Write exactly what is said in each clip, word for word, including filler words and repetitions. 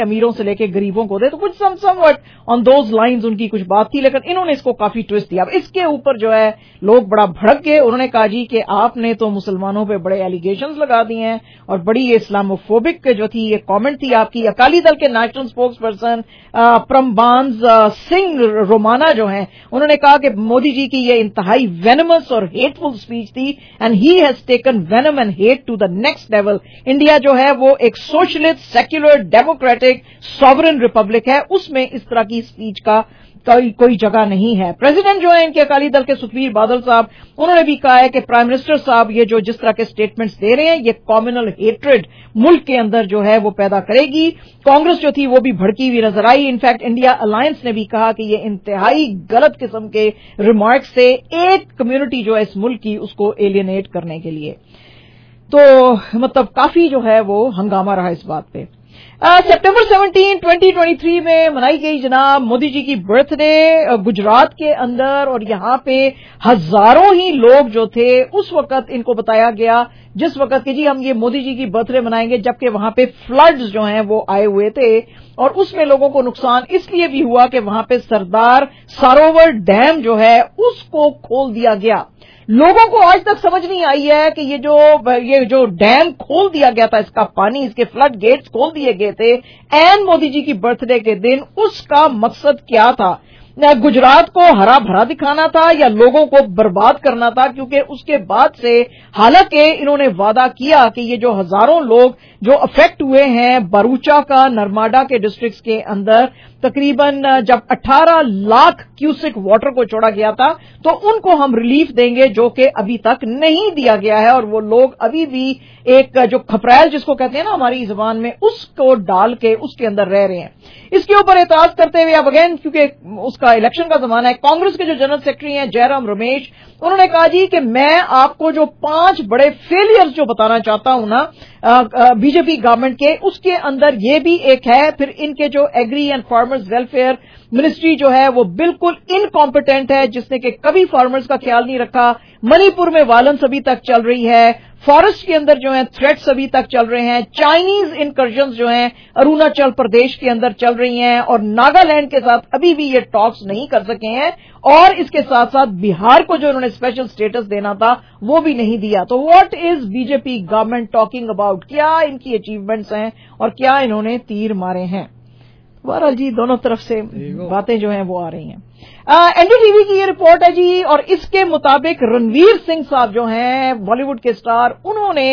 अमीरों से लेके गरीबों को दे, तो कुछ some somewhat on those lines उनकी कुछ बात थी, लेकिन इन्होंने इसको काफी ट्विस्ट दिया। अब इसके ऊपर जो है लोग बड़ा भड़क गए। उन्होंने कहा जी कि आपने तो मुसलमानों पे बड़े एलिगेशंस लगा दिए हैं और बड़ी ये इस्लामोफोबिक जो थी ये कमेंट थी आपकी। अकाली दल के national spokesperson Parambans Singh Romana जो हैं, उन्होंने कहा कि मोदी जी की ये इंतहाई वेनमस और हेटफुल स्पीच थी and he has taken venom and hate to the next level. India जो है वो एक socialist, secular, democratic, sovereign republic है, उसमें इस तरह की स्पीच का कोई कोई जगह नहीं है। प्रेसिडेंट जो है इनके अकाली दल के सुखबीर बादल साहब, उन्होंने भी कहा है कि प्राइम मिनिस्टर साहब ये जो जिस तरह के स्टेटमेंट्स दे रहे हैं ये कॉम्युनल हेट्रेड मुल्क के अंदर जो है वो पैदा करेगी। कांग्रेस जो थी वो भी भड़की हुई नजर आई। इनफैक्ट इंडिया अलायंस ने भी कहा कि ये इंतहाई गलत किस्म के रिमार्क्स से एक कम्युनिटी जो है इस मुल्क की उसको एलियनेट करने के लिए। तो मतलब काफी जो है वो हंगामा रहा इस बात पे। सितंबर सत्रह, ट्वेंटी ट्वेंटी थ्री में मनाई गई जनाब मोदी जी की बर्थडे गुजरात के अंदर, और यहां पे हजारों ही लोग जो थे उस वक्त इनको बताया गया जिस वक्त कि जी हम ये मोदी जी की बर्थडे मनाएंगे, जबकि वहां पे फ्लड्स जो हैं वो आए हुए थे और उसमें लोगों को नुकसान इसलिए भी हुआ कि वहां पे सरदार सरोवर डैम जो है उसको खोल दिया गया। लोगों को आज तक समझ नहीं आई है कि ये जो ये जो डैम खोल दिया गया था, इसका पानी, इसके फ्लड गेट्स खोल दिए गए थे एंड मोदी जी की बर्थडे के दिन, उसका मकसद क्या था? गुजरात को हरा भरा दिखाना था या लोगों को बर्बाद करना था? क्योंकि उसके बाद से हालांकि इन्होंने वादा किया कि ये जो हजारों लोग जो अफेक्ट हुए हैं बरूचा का, नर्मदा के डिस्ट्रिक्ट्स के अंदर, तकरीबन जब अठारह लाख क्यूसिक वाटर को छोड़ा गया था तो उनको हम रिलीफ देंगे, जो कि अभी तक नहीं दिया गया है और वो लोग अभी भी एक जो खपरैल जिसको कहते हैं ना हमारी जुबान में, उसको डाल के उसके अंदर रह रहे हैं। इसके ऊपर एतराज करते हुए अब अगेन क्योंकि उसका इलेक्शन का जमाना है, कांग्रेस के जो जनरल सेक्रेटरी हैं जयराम रमेश, उन्होंने कहा जी कि मैं आपको जो पांच बड़े फेलियर्स जो बताना चाहता हूं ना बीजेपी गवर्नमेंट के, उसके अंदर ये भी एक है। फिर इनके जो agri and farmers welfare ministry जो है वो बिल्कुल इनकॉम्पिटेंट है, जिसने कि कभी फार्मर्स का ख्याल नहीं रखा। मणिपुर में वायलेंस अभी तक चल रही है, फॉरेस्ट के अंदर जो है थ्रेट्स अभी तक चल रहे हैं, चाइनीज इनकर्जन्स जो हैं अरुणाचल प्रदेश के अंदर चल रही हैं और नागालैंड के साथ अभी भी ये टॉक्स नहीं कर सके हैं, और इसके साथ साथ बिहार को जो उन्होंने स्पेशल स्टेटस देना था वो भी नहीं दिया। तो what is BJP government talking about? क्या इनकी अचीवमेंट्स हैं और क्या इन्होंने तीर मारे हैं? बहरहाल जी दोनों तरफ से बातें जो हैं वो आ रही हैं। एनडीटीवी की ये रिपोर्ट है जी, और इसके मुताबिक रणवीर सिंह साहब जो हैं बॉलीवुड के स्टार, उन्होंने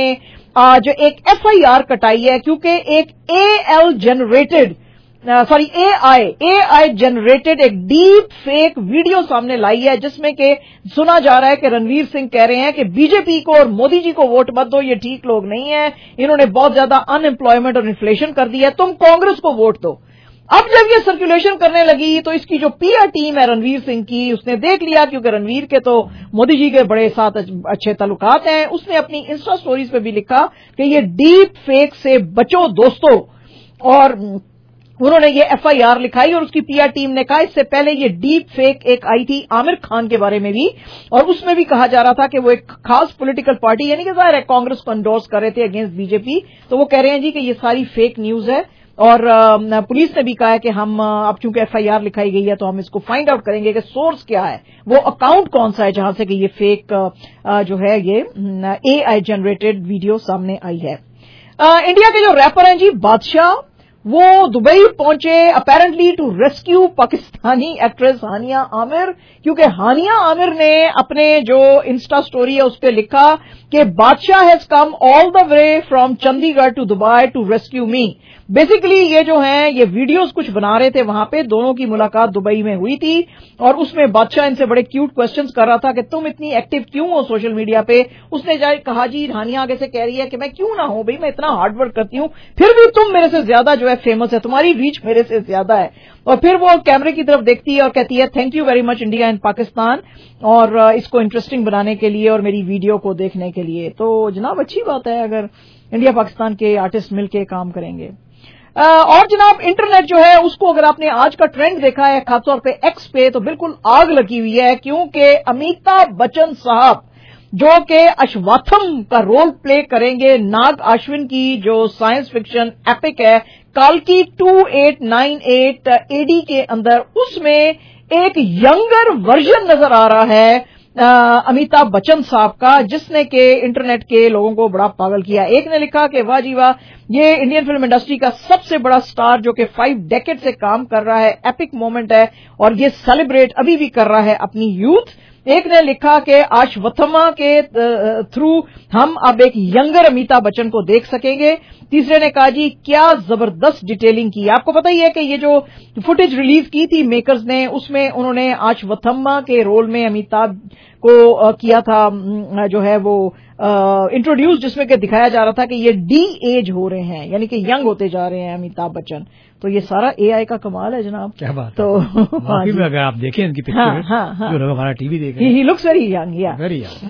आज एक एफआईआर कटाई है क्योंकि एक AL generated sorry AI AI generated एक डीप फेक वीडियो सामने लाई है, जिसमें कि सुना जा रहा है कि रणवीर सिंह कह रहे हैं कि बीजेपी को और मोदी जी को वोट मत दो, ये ठीक लोग नहीं है, इन्होंने बहुत ज्यादा अनएम्प्लॉयमेंट और इन्फ्लेशन कर दी है, तुम कांग्रेस को वोट दो। अब जब ये सर्कुलेशन करने लगी तो इसकी जो पीआर टीम है रणवीर सिंह की, उसने देख लिया, क्योंकि रणवीर के तो मोदी जी के बड़े साथ अच्छे ताल्लुकात हैं, उसने अपनी इंस्टा स्टोरीज पे भी लिखा कि ये डीप फेक से बचो दोस्तों, और उन्होंने ये एफआईआर लिखाई। और उसकी पीआर टीम ने कहा इससे पहले ये डीप फेक एक आई थी आमिर खान के बारे में भी, और उसमें भी कहा जा रहा था कि वो एक खास पॉलिटिकल पार्टी यानी कि जाहिर है कांग्रेस को एंडोर्स कर रहे थे अगेंस्ट बीजेपी। तो वो कह रहे हैं जी कि ये सारी फेक न्यूज है, और आ, पुलिस ने भी कहा है कि हम अब चूंकि एफआईआर लिखाई गई है तो हम इसको फाइंड आउट करेंगे कि सोर्स क्या है, वो अकाउंट कौन सा है जहां से कि ये फेक आ, जो है ये एआई जनरेटेड वीडियो सामने आई है। आ, इंडिया के जो रैपर हैं जी बादशाह, वो दुबई पहुंचे apparently to rescue Pakistani actress Hania Aamir, क्योंकि हानिया आमिर ने अपने जो इंस्टा स्टोरी है उस पर लिखा कि Badshah has come all the way from Chandigarh to Dubai to rescue me. Basically ये जो हैं ये वीडियोस कुछ बना रहे थे वहां पे, दोनों की मुलाकात दुबई में हुई थी, और उसमें बादशाह इनसे बड़े क्यूट क्वेश्चंस कर रहा था कि तुम इतनी एक्टिव क्यों हो सोशल मीडिया पे। उसने जाए कहा जी हानिया आगे से कह रही है कि मैं क्यों ना हूं भाई, मैं इतना हार्ड वर्क करती हूं, फिर भी तुम मेरे से ज्यादा जो है फेमस है, तुम्हारी रीच मेरे से ज्यादा है। और फिर वो कैमरे की तरफ देखती है और कहती है thank you very much India and Pakistan, और इसको इंटरेस्टिंग बनाने के लिए और मेरी वीडियो को देखने के लिए। तो जनाब अच्छी बात है अगर इंडिया पाकिस्तान के आर्टिस्ट मिलकर काम करेंगे। और जनाब इंटरनेट जो है उसको अगर आपने आज का ट्रेंड देखा है खासतौर पे एक्स पे, तो बिल्कुल आग लगी हुई है, क्योंकि अमिताभ बच्चन साहब جو کہ اشواتھم کا رول پلے کریں گے. ناگ اشون کی جو سائنس فکشن ایپک ہے کالکی two eight nine eight A D کے اندر, اس میں ایک ینگر ورژن نظر آ رہا ہے امیتابھ بچن صاحب کا, جس نے کہ انٹرنیٹ کے لوگوں کو بڑا پاگل کیا. ایک نے لکھا کہ واہ جی واہ, یہ انڈین فلم انڈسٹری کا سب سے بڑا سٹار جو کہ فائیو ڈیکیڈ سے کام کر رہا ہے, ایپک مومنٹ ہے اور یہ سیلیبریٹ ابھی بھی کر رہا ہے اپنی یوتھ. ایک نے لکھا کہ آشوتھما کے تھرو ہم اب ایک ینگر امیتابھ بچن کو دیکھ سکیں گے. تیسرے نے کہا جی کیا زبردست ڈیٹیلنگ کی. آپ کو پتہ ہی ہے کہ یہ جو فوٹیج ریلیز کی تھی میکرز نے, اس میں انہوں نے آشوتھما کے رول میں امیتابھ کو کیا تھا جو ہے وہ انٹروڈیوس, جس میں کہ دکھایا جا رہا تھا کہ یہ ڈی ایج ہو رہے ہیں, یعنی کہ ینگ ہوتے جا رہے ہیں امیتابھ بچن. تو یہ سارا اے آئی کا کمال ہے جناب. کیا بات. تو واقعی میں اگر آپ دیکھیں ان کی پکچر جو لوگ ہمارا ٹی وی دیکھ رہے ہیں, ہی لکس ویری ینگ, یا ویری ینگ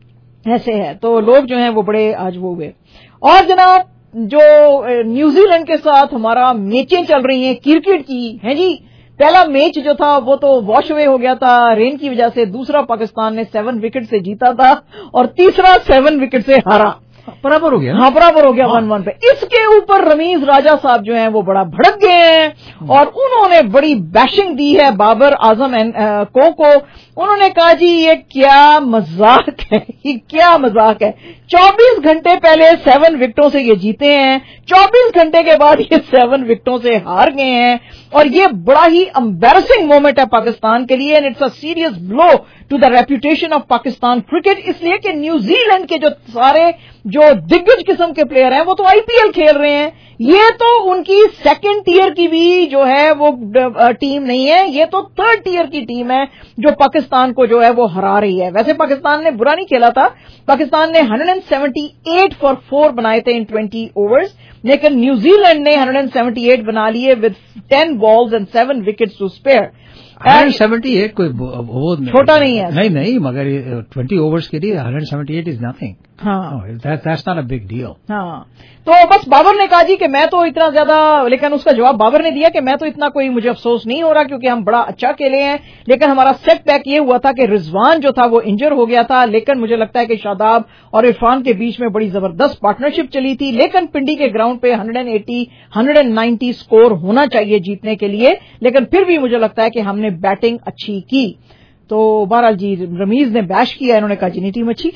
ایسے ہے. تو لوگ جو ہیں وہ بڑے آج وہ ہوئے. اور جناب جو نیوزی لینڈ کے ساتھ ہمارا میچیں چل رہی ہیں کرکٹ کی ہیں جی, پہلا میچ جو تھا وہ تو واش اوے ہو گیا تھا رین کی وجہ سے, دوسرا پاکستان نے سیون وکٹ سے جیتا تھا اور تیسرا سیون وکٹ سے ہارا, برابر ہو گیا. ہاں برابر ہو گیا ون ون پہ. اس کے اوپر رمیز راجہ صاحب جو ہیں وہ بڑا بھڑک گئے ہیں اور انہوں نے بڑی بیشنگ دی ہے بابر اعظم کو کو. انہوں نے کہا جی یہ کیا مذاق ہے, یہ کیا مذاق ہے. چوبیس گھنٹے پہلے سیون وکٹوں سے یہ جیتے ہیں, چوبیس گھنٹے کے بعد یہ سیون وکٹوں سے ہار گئے ہیں, اور یہ بڑا ہی امبیرسنگ مومنٹ ہے پاکستان کے لیے. And it's a serious blow to the reputation of Pakistan cricket, اس لیے کہ نیوزی لینڈ کے جو سارے جو دگج قسم کے پلیئر ہیں وہ تو آئی پی ایل کھیل رہے ہیں. یہ تو ان کی سیکنڈ ٹیئر کی بھی جو ہے وہ ٹیم نہیں ہے, یہ تو تھرڈ ٹیئر کی ٹیم ہے جو پاکستان کو جو ہے وہ ہرا رہی ہے. ویسے پاکستان نے برا نہیں کھیلا تھا, پاکستان نے one seventy eight for four بنائے تھے ان ٹوینٹی اوورز, لیکن نیوزی لینڈ نے ون سیونٹی ایٹ بنا لیے with ten balls and seven wickets to spare. One seventy eight کوئی چھوٹا نہیں ہے, نہیں نہیں, مگر ٹوینٹی اوورز کے لیے one seventy eight is nothing. ہاں that's not a big deal. ہاں تو بس بابر نے کہا جی کہ میں تو اتنا زیادہ, لیکن اس کا جواب بابر نے دیا کہ میں تو اتنا کوئی مجھے افسوس نہیں ہو رہا کیونکہ ہم بڑا اچھا کھیلے ہیں, لیکن ہمارا سیٹ بیک یہ ہوا تھا کہ رضوان جو تھا وہ انجر ہو گیا تھا, لیکن مجھے لگتا ہے کہ شاداب اور عرفان کے بیچ میں بڑی زبردست پارٹنرشپ چلی تھی, لیکن پنڈی کے گراؤنڈ پہ one eighty one ninety score ہونا چاہیے جیتنے کے لیے, لیکن پھر بھی مجھے لگتا ہے کہ ہم نے بیٹنگ اچھی کی. تو بہرحال جی رمیز نے بیش کیا, انہوں نے کہا جی نہیں ٹیم اچھی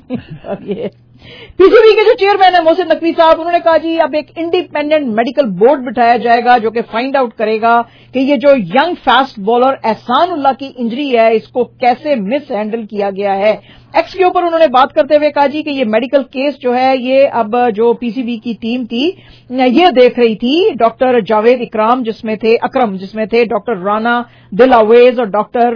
کھیلی. پی سی بی کے جو چیئرمین ہیں محسن نقوی صاحب, انہوں نے کہا جی اب ایک انڈیپینڈنٹ میڈیکل بورڈ بٹھایا جائے گا جو کہ فائنڈ آؤٹ کرے گا کہ یہ جو young fast bowler Ihsanullah کی انجری ہے اس کو کیسے مس ہینڈل کیا گیا ہے. ایکس کے اوپر انہوں نے بات کرتے ہوئے کہا جی کہ یہ میڈیکل کیس جو ہے یہ اب جو پی سی بی کی ٹیم تھی یہ دیکھ رہی تھی, ڈاکٹر جاوید اکرام جس میں تھے اکرم جس میں تھے ڈاکٹر رانا دل اویز اور ڈاکٹر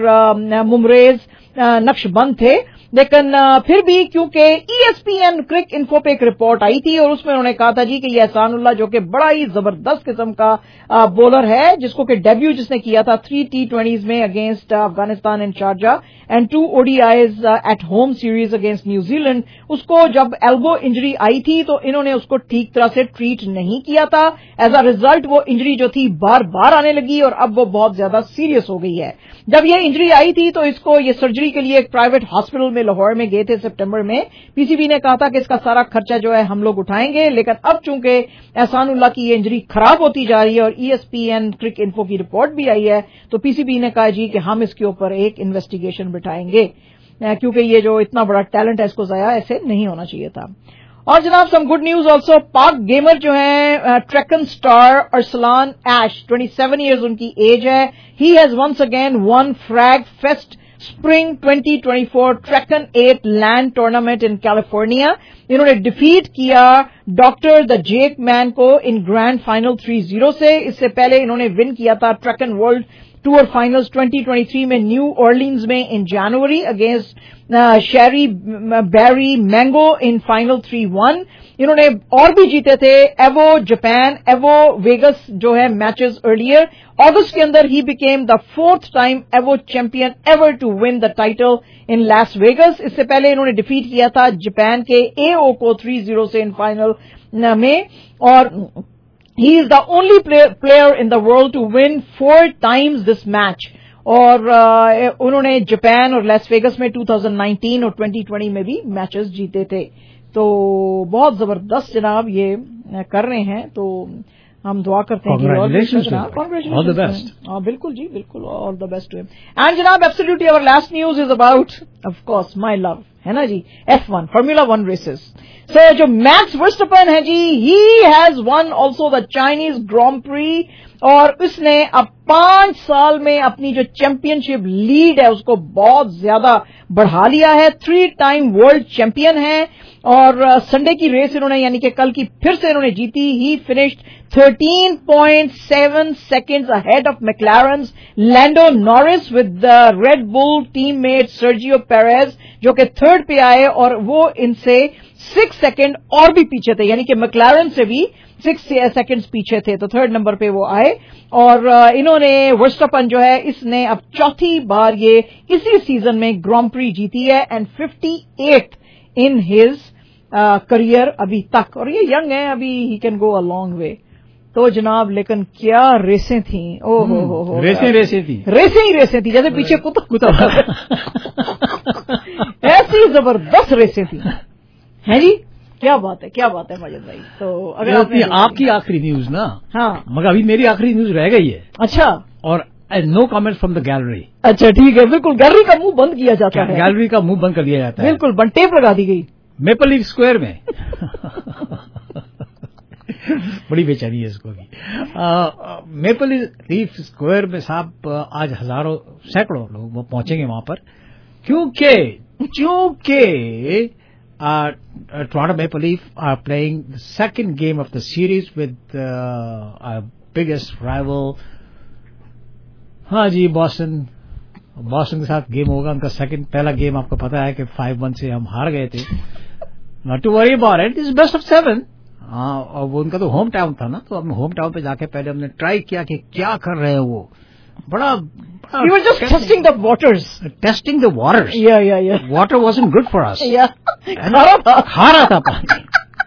ممریز نقش بند تھے, لیکن پھر بھی کیونکہ E S P N cricinfo پہ ایک رپورٹ آئی تھی اور اس میں انہوں نے کہا تھا جی کہ یہ احسان اللہ جو کہ بڑا ہی زبردست قسم کا بولر ہے, جس کو کہ ڈیبیو جس نے کیا تھا تھری ٹی ٹوینٹیز میں against Afghanistan and Sharjah and two O D Is at home series against New Zealand, اس کو جب ایلبو انجری آئی تھی تو انہوں نے اس کو ٹھیک طرح سے ٹریٹ نہیں کیا تھا. ایز اے ریزلٹ وہ انجری جو تھی بار بار آنے لگی اور اب وہ بہت زیادہ سیریس ہو گئی ہے. جب یہ انجری آئی تھی تو اس کو یہ سرجری کے لیے ایک پرائیویٹ ہاسپٹل میں لاہور میں گئے تھے سپٹمبر میں. پی سی بی نے کہا تھا کہ اس کا سارا خرچہ جو ہے ہم لوگ اٹھائیں گے, لیکن اب چونکہ احسان اللہ کی یہ انجری خراب ہوتی جا رہی ہے اور E S P N cricinfo کی رپورٹ بھی آئی ہے تو پی سی بی نے کہا جی کہ ہم اس کے اوپر ایک انویسٹیگیشن بٹھائیں گے, کیونکہ یہ جو اتنا بڑا ٹیلنٹ ہے اس کو ضائع ایسے نہیں ہونا چاہیے تھا. اور جناب some good news also, Pak gamer جو ہیں Tekken star Arsalan Ash twenty seven years ان کی ایج ہے, he has once again won Frag Fest Spring twenty twenty four Tekken at land tournament in California. انہوں نے ڈیفیٹ کیا ڈاکٹر دا جیک مین کو in grand final three zero سے. اس سے پہلے انہوں نے ون کیا تھا Tekken World Tour finals twenty twenty three میں نیو اورلینز میں in January against Sherry Berry Mango in final three one. انہوں نے اور بھی جیتے تھے ایوو جاپان, ایوو ویگس جو ہے میچز ارلیئر. اگست کے اندر ہی became the fourth time Evo champion ever to win the title in Las Vegas. اس سے پہلے انہوں نے ڈیفیٹ کیا تھا جاپان کے اے او کو تھری زیرو سے ان فائنل میں, اور he is the only player, player in the world to win four times this match. اور انہوں نے جاپان اور لاس ویگس میں دو ہزار انیس اور دو ہزار بیس میں بھی میچز جیتے تھے. تو بہت زبردست جناب یہ کر رہے ہیں. تو ہم دعا کرتے ہیں کہ آل دا بیسٹ. ہاں بالکل جی بالکل آل دا بیسٹ. اینڈ جناب ایبسلیوٹلی اور last news is about of course my love ہے نا جی F one formula one races. So جو میکس ورسٹپن ہے جی he has won also the Chinese Grand Prix اور اس نے اب پانچ سال میں اپنی جو چیمپئن شپ لیڈ ہے اس کو بہت زیادہ بڑھا لیا ہے. تھری ٹائم ورلڈ چیمپئن ہے اور سنڈے کی ریس انہوں نے یعنی کہ کل کی پھر سے انہوں نے جیتی. He finished thirteen point seven seconds ahead of McLaren's Lando Norris with Red Bull team mate Sergio Perez جو کہ تھرڈ پہ آئے اور وہ ان سے سکس سیکنڈ اور بھی پیچھے تھے یعنی کہ میکلارن سے بھی سکس سیکنڈز پیچھے تھے. تو تھرڈ نمبر پہ وہ آئے اور انہوں نے ورسٹپن جو ہے اس نے اب چوتھی بار یہ اسی سیزن میں گرانڈ پری جیتی ہے and fifty eight in his career ابھی تک. اور یہ ینگ ہے ابھی he can go a long way. تو جناب لیکن کیا ریسیں تھیں. او ہو ہو ہو ریسیں ریسیں تھیں ریسیں ہی ریسیں تھیں جیسے پیچھے کتا کتا ایسی زبردست ریسیں تھیں ہیں جی. کیا بات ہے کیا بات ہے ماجد بھائی. تو اگر آپ کی آخری نیوز نا ہاں مگر ابھی میری آخری نیوز رہ گئی ہے. اچھا اور no comment from the gallery. اچھا ٹھیک ہے بالکل گیلری کا منہ بند کیا جاتا ہے. گیلری کا منہ بند کر دیا جاتا ہے بالکل بند ٹیپ لگا دی گئی میپل لیف اسکوائر میں. بڑی بے چینی ہے اس کو بھی. میپل لیف اسکوائر میں صاحب آج ہزاروں سینکڑوں لوگ وہ پہنچیں گے وہاں پر کیونکہ چونکہ Toronto Maple Leaf are playing the second game of the series with biggest rival. ہاں جی باسٹن باسٹن کے ساتھ گیم ہوگا ان کا سیکنڈ. پہلا گیم آپ کو پتا ہے کہ فائیو ون سے ہم ہار گئے تھے. Not to worry about it is best of seven. ہاں اور وہ ان کا تو ہوم ٹاؤن تھا نا تو ہم ہوم ٹاؤن پہ جا کے پہلے ہم نے ٹرائی کیا کہ کیا کر رہے ہیں وہ. بڑا testing the waters testing the waters. Water wasn't good for us. کھا رہا تھا پانی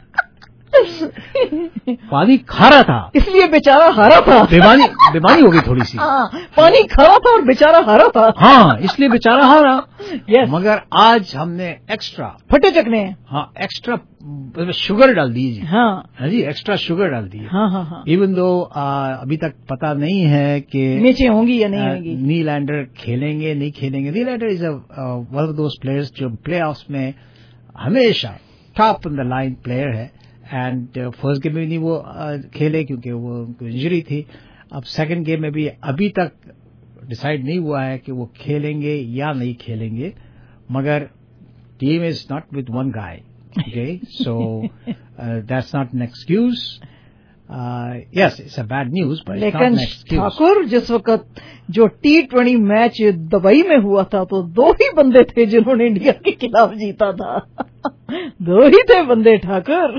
پانی کھا رہا تھا اس لیے بیچارہ ہارا تھا. بیماری بیماری ہو گئی تھوڑی سی. پانی کھا رہا تھا اور بیچارہ ہارا تھا. ہاں اس لیے بیچارہ ہارا. مگر آج ہم نے ایکسٹرا پھٹے چکنے ہاں ایکسٹرا شوگر ڈال دی جی. ہاں جی ایکسٹرا شور ڈال دی. ہاں ہاں ہاں ایون دو ابھی تک پتا نہیں ہے کہ نیچے ہوں گی یا نہیں ہوں گی. نیل لینڈر کھیلیں گے نہیں کھیلیں گے. Nylander is a one of those players جو پلے آفس میں ہمیشہ top on the line player ہے. اینڈ فرسٹ گیم میں نہیں وہ کھیلے کیونکہ وہ انجری تھی. اب سیکنڈ گیم میں بھی ابھی تک ڈسائڈ نہیں ہوا ہے کہ وہ کھیلیں گے یا نہیں کھیلیں گے. مگر team is not with one guy. Okay, so uh, that's not an excuse. Uh, yes, it's a bad news, but it's not an excuse. لیکن ٹھاکر جس وقت جو ٹی ٹوینٹی میچ دبئی میں ہوا تھا تو دو ہی بندے تھے جنہوں نے انڈیا کے خلاف جیتا تھا. دو ہی تھے بندے ٹھاکر.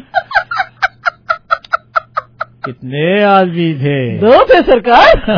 کتنے آدمی تھے؟ دو تھے سرکار.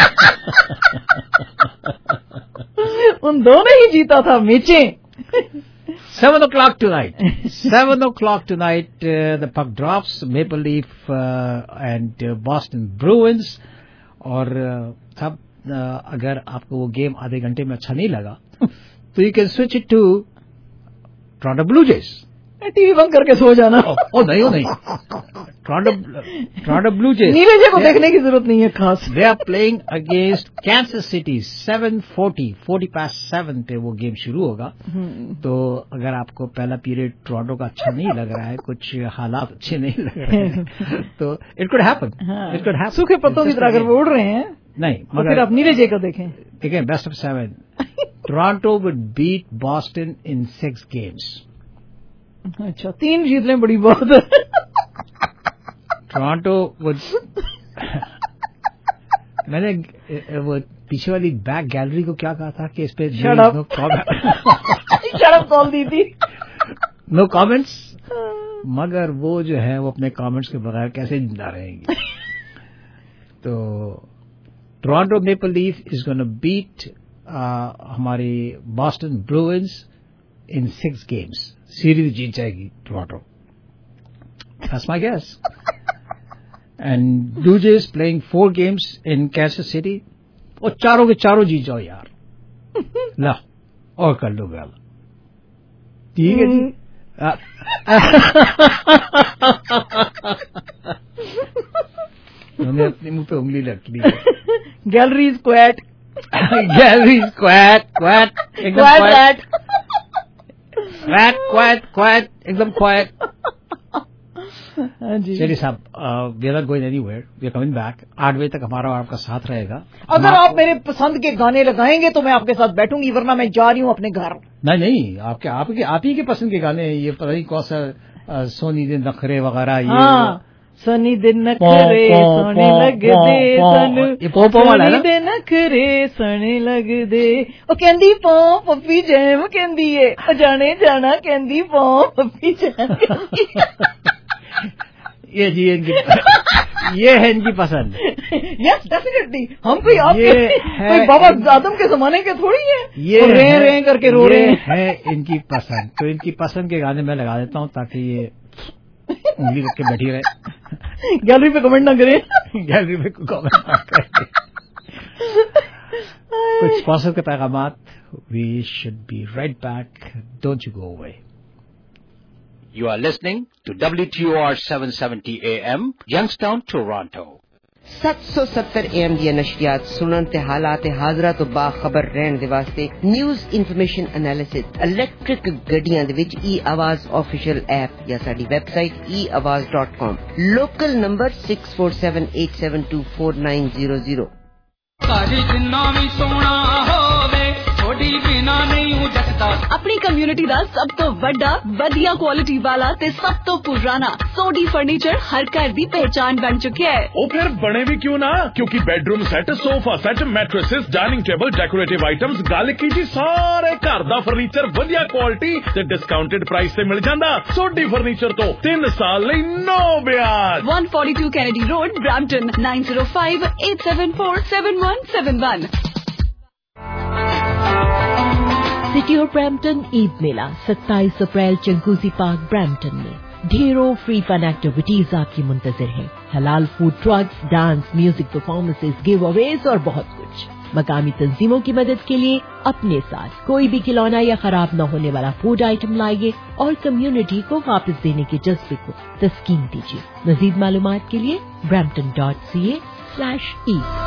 ان دو نے ہی جیتا تھا میچیں. Seven o'clock tonight. Seven o'clock tonight. Uh, the puck drops. Maple Leaf uh, and uh, Boston Bruins. اور اب uh, اگر آپ کو وہ گیم آدھے گھنٹے میں اچھا نہیں لگا تو you can switch it to Toronto Blue Jays. T V بند کر کے سو جانا. او نہیں او نہیں ٹورانٹو بلو جیز نیلے جے کو دیکھنے کی ضرورت نہیں ہے خاص. They are playing against Kansas City. Seven forty forty past seven پہ وہ گیم شروع ہوگا. تو اگر آپ کو پہلا پیریڈ ٹورانٹو کا اچھا نہیں لگ رہا ہے کچھ حالات اچھے نہیں لگ رہے ہیں تو it could happen. It could happen. سوکھے پتوں کی طرح اگر وہ اڑ رہے ہیں نہیں مگر آپ نیلے جے کا دیکھیں. دیکھیں best of seven. Toronto would beat Boston in six games. اچھا تین جیت لیں بڑی بات ہے. ٹورانٹو میں نے وہ پیچھے والی بیک گیلری کو کیا کہا تھا کہ اس پہ شرم کال دی تھی. No comments. مگر وہ جو ہے وہ اپنے کامنٹس کے بغیر کیسے زندہ رہیں گی. تو Toronto Maple Leaf is gonna beat ہماری Boston Bruins in six games. Series جیت جائے گی Toronto. That's my guess. And Blue Jays playing four games in Kansas City. और चारों के चारों जीत जाओ यार। ला और कर लो गया, ठीक है जी। मैंने अपने मुंह पे उंगली रख ली। Gallery is quiet, gallery is quiet quiet एकदम क्वैट क्वैट क्वैट क्वैट एकदम क्वैट। चलिए साहब, we are not going anywhere, we are coming back. आठ बजे तक हमारा और आपका साथ रहेगा। अगर आप मेरे पसंद के गाने लगाएंगे तो मैं आपके साथ बैठूंगी, वरना मैं जा रही हूँ अपने घर। नहीं नहीं, आपके आपके आप ही के पसंद के गाने, ये पता नहीं कौन सा सोनी दे नखरे वगैरह, ये हाँ, सोनी दे नखरे सोने लग दे सन, सोनी दे नखरे सोने लग दे, ओ कहंदी पो पप्पी जैम कहंदी है, ओ जाने जाना कहंदी पो पप्पी जैम। ये जी इनकी ये है इनकी पसंद। यस डेफिनेटली, हम कोई आपके कोई बाबा आदम के जमाने के थोड़ी है ये रे रे करके रो रहे हैं। है इनकी पसंद, तो इनकी पसंद के गाने मैं लगा देता हूँ ताकि ये उंगली रख के बैठी रहे। गैलरी पे कमेंट ना करें, गैलरी पे कमेंट ना करें। कुछ स्पॉन्सर के पैगामात। We should be right back, don't you go away. You are listening to W T O R seven seventy A M, Youngstown, Toronto. seven seventy A M ਦੀਆਂ ਨਸ਼ਰੀਆਤ ਸੁਣਨ ਤੇ ਹਾਲਾਤ ਹਾਜ਼ਰਾ ਤੋਂ ਬਾਖਬਰ ਰਹਿਣ ਦੇ ਵਾਸਤੇ ਨਿਊਜ਼ ਇਨਫੋਰਮੇਸ਼ਨ ਐਨਾਲਿਸਿਸ ਇਲੈਕਟ੍ਰਿਕ ਗੱਡੀਆਂ ਦੇ ਵਿੱਚ ਈ ਆਵਾਜ਼ ਆਫੀਸ਼ੀਅਲ ਐਪ ਜਾਂ ਸਾਡੀ website e awaz dot com, local number six four seven eight seven two four nine zero zero। ਸਾਰੀ ਜਿੰਨਾ ਵੀ ਸੋਹਣਾ ਹੋਵੇ ਥੋੜੀ ਬਿਨਾ ਨਹੀਂ ਹੋ ਜੱਟਦਾ। ਆਪਣੀ ਕਮਿਊਨਿਟੀ ਦਾ ਸਭ ਤੋਂ ਵੱਡਾ ਵਧੀਆ ਕੁਆਲਿਟੀ ਵਾਲਾ ਤੇ ਸਭ ਤੋਂ ਪੁਰਾਣਾ ਸੋਡੀ ਫਰਨੀਚਰ ਹਰ ਘਰ ਦੀ ਪਹਿਚਾਨ ਬਣ ਚੁੱਕਿਆ ਹੈ। ਉਹ ਫਿਰ ਬਣੇ ਵੀ ਕਿਉਂ ਨਾ, ਕਿਉਂਕਿ bedroom set, sofa set, mattresses, dining table, decorative items, ਗੱਲ ਕੀਤੀ ਸਾਰੇ ਘਰ ਦਾ ਫਰਨੀਚਰ ਵਧੀਆ ਕੁਆਲਿਟੀ ਤੇ ਡਿਸਕਾਊਂਟਡ ਪ੍ਰਾਈਸ ਤੇ ਮਿਲ ਜਾਂਦਾ। ਸੋਡੀ ਫਰਨੀਚਰ ਤੋਂ ਤਿੰਨ ਸਾਲ ਲਈ ਨੋ ਵਿਆਜ। one forty-two Kennedy Road, Brampton, nine zero five eight seven four seven one seven one। City और ब्रैम्पटन ईद मेला सत्ताईस अप्रैल चंकूसी पार्क ब्रैम्पटन में। ढेरों फ्री फन एक्टिविटीज आपकी मुंतजर हैं। हलाल food trucks, dance, music performances, giveaways और बहुत कुछ। मकामी तंजीमों की मदद के लिए अपने साथ कोई भी खिलौना या खराब न होने वाला फूड आइटम लाइए और कम्युनिटी को वापस देने के जज्बे को तस्कीन दीजिए। मजीद मालूमात के लिए Brampton dot C A slash Eid.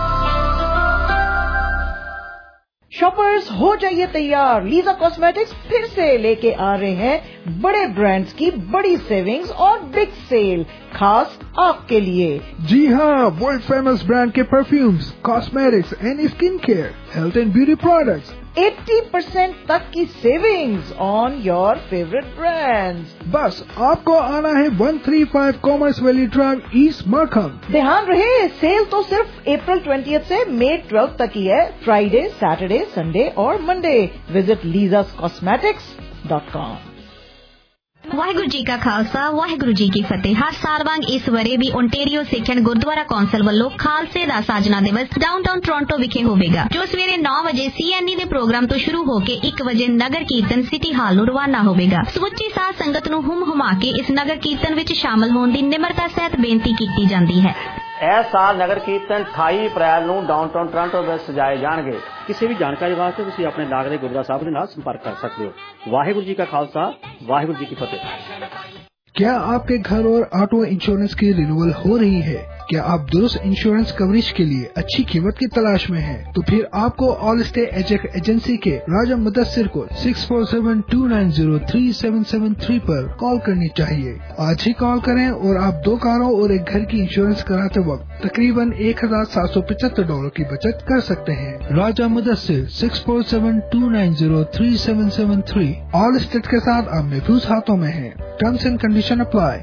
Shoppers हो जाइए तैयार, लीजा कॉस्मेटिक्स फिर से लेके आ रहे हैं बड़े ब्रांड्स की बड़ी सेविंग्स और बिग सेल खास आपके लिए। जी हाँ, वर्ल्ड फेमस ब्रांड के perfumes, cosmetics and skin care, health and beauty products, अस्सी परसेंट तक की savings on your favourite brands. बस आपको आना है one thirty-five commerce valley drive, east Markham. ध्यान रहे, सेल तो सिर्फ अप्रैल twentieth से मई twelfth तक ही है। फ्राइडे, सैटरडे, संडे और Monday. Visit Lisa's cosmetics dot com. Waheguru ji ਕਾ ਖਾਲਸਾ, ਵਾਹਿਗੁਰੂ ਜੀ ਕੀ ਫਤਿਹ। ਹਰ ਸਾਲ ਵਾਂਗ ਇਸ ਵਰੇ ਵੀ ਓਨਟਾਰੀਓ ਸਿੱਖਿਅਨ ਗੁਰਦੁਆਰਾ ਕੌਂਸਲ ਵੱਲੋਂ ਖਾਲਸੇ ਦਾ ਸਾਜਨਾ ਦਿਵਸ ਡਾਊਨਟਾਊਨ ਟੋਰਾਂਟੋ ਵਿਖੇ ਹੋਵੇਗਾ, ਜੋ ਸਵੇਰੇ ਨੌ ਵਜੇ ਸੀਐਨਈ ਦੇ ਪ੍ਰੋਗਰਾਮ ਤੋਂ ਸ਼ੁਰੂ ਹੋ ਕੇ ਇੱਕ ਵਜੇ ਨਗਰ ਕੀਰਤਨ ਸਿਟੀ ਹਾਲ ਨੂੰ ਰਵਾਨਾ ਹੋਵੇਗਾ। ਸਮੁੱਚੀ ਸਾਧ ਸੰਗਤ ਨੂੰ ਹੁਮ ਹੁਮਾ ਕੇ ਇਸ ਨਗਰ ਕੀਰਤਨ ਵਿੱਚ ਸ਼ਾਮਲ ਹੋਣ ਦੀ ਨਿਮਰਤਾ ਸਹਿਤ ਬੇਨਤੀ ਕੀਤੀ ਜਾਂਦੀ ਹੈ। ਇਸ ਸਾਲ ਨਗਰ ਕੀਰਤਨ ਅਠਾਈ ਅਪ੍ਰੈਲ ਨੂੰ ਡਾਊਨਟਾਊਨ ਟੋਰਾਂਟੋ ਵਿੱਚ ਸਜਾਏ ਜਾਣਗੇ। ਕਿਸੇ ਵੀ ਜਾਣਕਾਰੀ ਵਾਸਤੇ ਤੁਸੀਂ ਆਪਣੇ ਲਾਗ ਦੇ ਗੁਰਦੁਆਰਾ ਸਾਹਿਬ ਦੇ ਨਾਲ ਸੰਪਰਕ ਕਰ ਸਕਦੇ ਹੋ। ਵਾਹਿਗੁਰੂ ਜੀ ਕਾ ਖਾਲਸਾ, ਵਾਹਿਗੁਰੂ जी की फतेह। क्या आपके घर और ऑटो इंश्योरेंस की रिन्यूअल हो रही है? क्या आप दुरुस्त इंश्योरेंस कवरेज के लिए अच्छी कीमत की तलाश में हैं? तो फिर आपको ऑल स्टे एजेंट एजेंसी के राजा मुदस्सिर को six four seven two nine zero three seven seven three पर कॉल करनी चाहिए। आज ही कॉल करें और आप दो कारों और एक घर की इंश्योरेंस कराते वक्त तकरीबन एक हजार सात सौ पचहत्तर डॉलर की बचत कर सकते हैं। Raja Mudassir six four seven two nine zero three seven seven three Allstate के साथ आप महफूज हाथों में हैं। Terms and condition apply.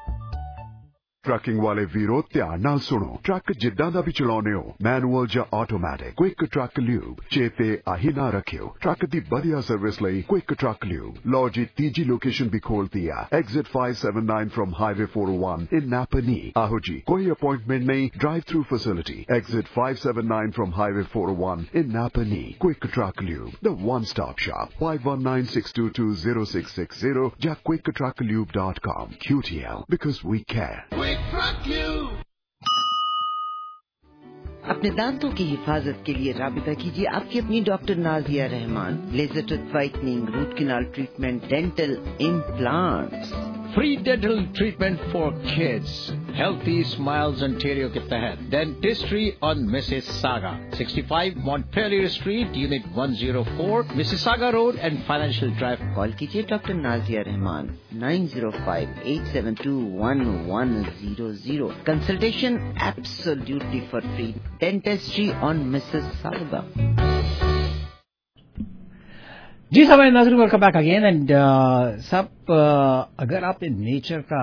Trucking ਵਾਲੇ ਵੀਰੋ ਧਿਆਨ ਨਾਲ ਸੁਣੋ। ਟਰੱਕ ਜਿੱਦਾਂ ਦਾ ਵੀ ਚਲਾਉਨੇ ਹੋ, ਮੈਨੂਅਲ ਜਾਂ ਆਟੋਮੈਟਿਕ, ਕੁਇਕ ਟਰੱਕ ਲਿਊਬ ਚੇਤੇ ਆਹੀ ਨਾ ਰੱਖਿਓ। ਟਰੱਕ ਦੀ ਵਧੀਆ ਸਰਵਿਸ ਲਈ ਕੁਇਕ ਟਰੱਕ ਲਿਊਬ। ਲਓ ਜੀ, ਤੀਜੀ ਲੋਕੇਸ਼ਨ ਵੀ ਖੋਲਤੀ ਆ, exit five seventy-nine from highway four oh one in Napanee. ਆਹੋ ਜੀ, ਕੋਈ ਅਪਾਇੰਟਮੈਂਟ ਨਹੀਂ, drive through facility. Exit five seventy-nine from highway four oh one in Napanee. Quick truck lube, the one stop shop. five one nine six two two zero six six zero ਜਾਂ quick truck lube dot com। Q T L, because we care. اپنے دانتوں کی حفاظت کے لیے رابطہ کیجیے آپ کی اپنی doctor Nazia Rahman. Laser tooth whitening, root canal treatment, dental implants. Free dental treatment for kids. Healthy smiles Ontario کے تحت dentistry on Mississauga, sixty five Montpellier street, unit one zero four, Mississauga road and financial drive. Call کیجیے doctor Nazia Rahman nine zero five eight seven two one one zero zero. Consultation absolutely for free. Dentistry on Mississauga. جی صاحب ناظرین, welcome back again. And سب اگر آپ نے nature کا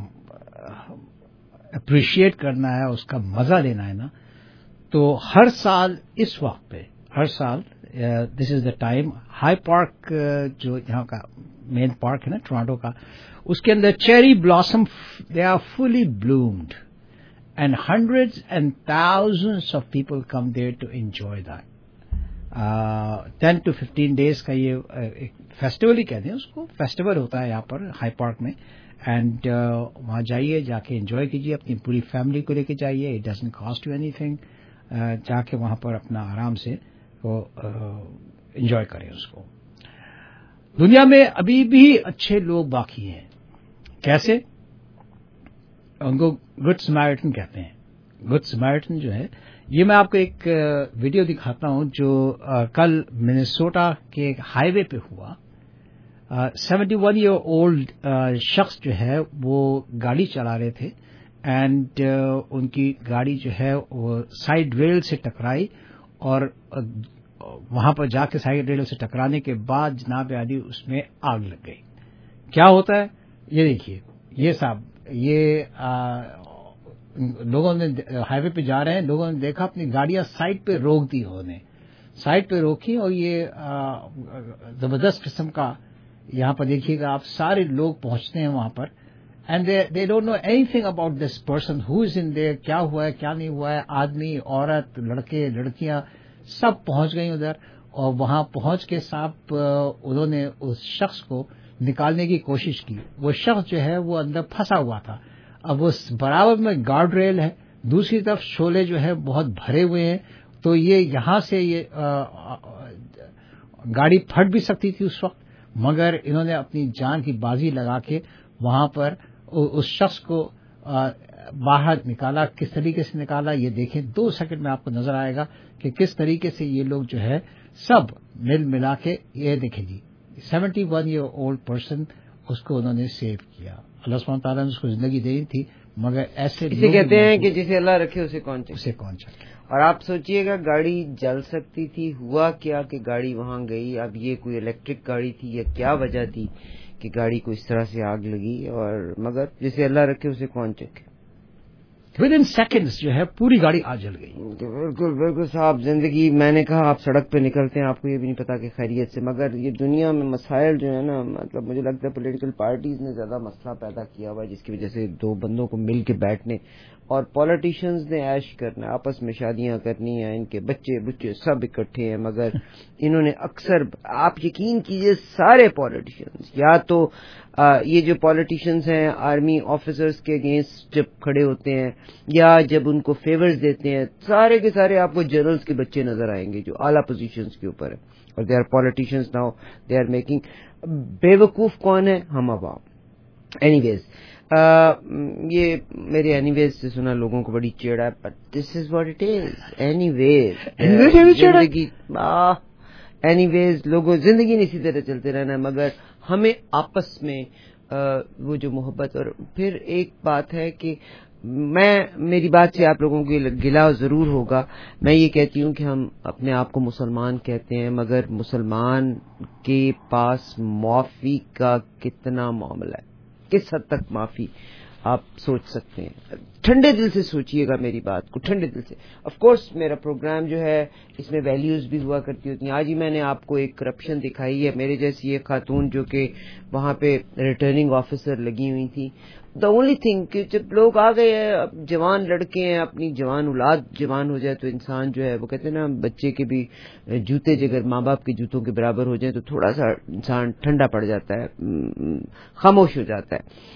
appreciate کرنا ہے, اس کا مزہ لینا ہے نا, تو ہر سال اس وقت پہ ہر سال this is the time. High Park جو یہاں کا مین پارک ہے نا ٹورانٹو کا, اس کے اندر cherry blossom they are fully bloomed and hundreds and thousands of people come there to enjoy that. Ten to fifteen days کا یہ ایک فیسٹیول ہی کہتے ہیں اس کو, فیسٹیول ہوتا ہے یہاں پر ہائی پارک میں. اینڈ وہاں جائیے, جا کے انجوائے کیجیے, اپنی پوری فیملی کو لے کے جائیے. It doesn't cost you anything. جا کے وہاں پر اپنا آرام سے وہ انجوائے کریں اس کو. دنیا میں ابھی بھی اچھے لوگ باقی ہیں. کیسے؟ ان کو گڈ سمیرٹن کہتے ہیں. گڈ سمیرٹن جو ہے, یہ میں آپ کو ایک ویڈیو دکھاتا ہوں جو کل منیسوٹا کے ایک ہائی وے پہ ہوا. سیونٹی ون ایئر اولڈ شخص جو ہے وہ گاڑی چلا رہے تھے, اینڈ ان کی گاڑی جو ہے وہ سائڈ ریل سے ٹکرائی, اور وہاں پر جا کے سائڈ ریل سے ٹکرانے کے بعد جناب عالی اس میں آگ لگ گئی. کیا ہوتا ہے یہ دیکھیے. یہ صاحب یہ لوگوں نے ہائی وے پہ جا رہے ہیں, لوگوں نے دیکھا اپنی گاڑیاں سائڈ پہ روک دی, انہوں نے سائڈ پہ روکی, اور یہ زبردست قسم کا یہاں پر دیکھیے گا آپ, سارے لوگ پہنچتے ہیں وہاں پر, and they don't know anything about this person who is in there. کیا ہوا ہے کیا نہیں ہوا ہے. آدمی, عورت, لڑکے, لڑکیاں سب پہنچ گئی ادھر, اور وہاں پہنچ کے صاحب انہوں نے اس شخص کو نکالنے کی کوشش کی. وہ شخص جو ہے وہ اندر پھنسا ہوا تھا. اب اس برابر میں گارڈ ریل ہے, دوسری طرف شعلے جو ہے بہت بھرے ہوئے ہیں, تو یہ یہاں سے یہ گاڑی پھٹ بھی سکتی تھی اس وقت, مگر انہوں نے اپنی جان کی بازی لگا کے وہاں پر اس شخص کو باہر نکالا. کس طریقے سے نکالا یہ دیکھیں, دو سیکنڈ میں آپ کو نظر آئے گا کہ کس طریقے سے یہ لوگ جو ہے سب مل ملا کے, یہ دیکھیں جی seventy one year old person, اس کو انہوں نے سیو کیا. اللہ سبحانہ تعالیٰ نے اس کو زندگی دینی تھی, مگر ایسے اسے کہتے ہیں کہ جسے اللہ رکھے اسے کون چاہے, اسے کون چاہے. اور آپ سوچئے گا گاڑی جل سکتی تھی, ہوا کیا کہ گاڑی وہاں گئی. اب یہ کوئی الیکٹرک گاڑی تھی یا کیا وجہ تھی کہ گاڑی کو اس طرح سے آگ لگی, اور مگر جسے اللہ رکھے اسے کون چکے. ود ان سیکنڈز جو ہے پوری گاڑی آگ جل گئی. بالکل بالکل صاحب, زندگی میں نے کہا آپ سڑک پہ نکلتے ہیں, آپ کو یہ بھی نہیں پتا کہ خیریت سے, مگر یہ دنیا میں مسائل جو ہے نا, مطلب مجھے لگتا ہے پولیٹیکل پارٹیز نے زیادہ مسئلہ پیدا کیا ہوا ہے, جس کی وجہ سے دو بندوں کو مل کے بیٹھنے اور پولیٹیشینز نے عیش کرنا, آپس میں شادیاں کرنی ہیں, ان کے بچے بچے سب اکٹھے ہیں, مگر انہوں نے اکثر, آپ یقین کیجئے سارے پولیٹیشینز, یا تو یہ جو پولیٹیشینز ہیں آرمی آفیسرز کے اگینسٹ جب کھڑے ہوتے ہیں, یا جب ان کو فیورز دیتے ہیں, سارے کے سارے آپ کو جنرلز کے بچے نظر آئیں گے جو اعلیٰ پوزیشنز کے اوپر ہیں, اور they are politicians now, they are making. بے وقوف کون ہے؟ ہم عوام. اینی ویز, یہ میرے اینی ویز سے سنا لوگوں کو بڑی چیڑ ہے, but this is what it is. Anyways زندگی, اینی ویز لوگوں زندگی نہیں اسی طرح چلتے رہنا ہے, مگر ہمیں آپس میں وہ جو محبت. اور پھر ایک بات ہے کہ میں, میری بات سے آپ لوگوں کو گلا ضرور ہوگا, میں یہ کہتی ہوں کہ ہم اپنے آپ کو مسلمان کہتے ہیں, مگر مسلمان کے پاس معافی کا کتنا معاملہ ہے, کس حد تک معافی آپ سوچ سکتے ہیں. ٹھنڈے دل سے سوچئے گا میری بات کو, ٹھنڈے دل سے. آف کورس میرا پروگرام جو ہے اس میں ویلیوز بھی ہوا کرتی ہوتی ہیں. آج ہی میں نے آپ کو ایک کرپشن دکھائی ہے, میرے جیسی ایک خاتون جو کہ وہاں پہ ریٹرننگ آفیسر لگی ہوئی تھی. دا اونلی تھنگ کہ جب لوگ آ گئے ہیں, جوان لڑکے ہیں, اپنی جوان اولاد جوان ہو جائے تو انسان جو ہے, وہ کہتے ہیں نا بچے کے بھی جوتے اگر ماں باپ کے جوتوں کے برابر ہو جائیں تو تھوڑا سا انسان ٹھنڈا پڑ جاتا ہے, خاموش ہو جاتا ہے.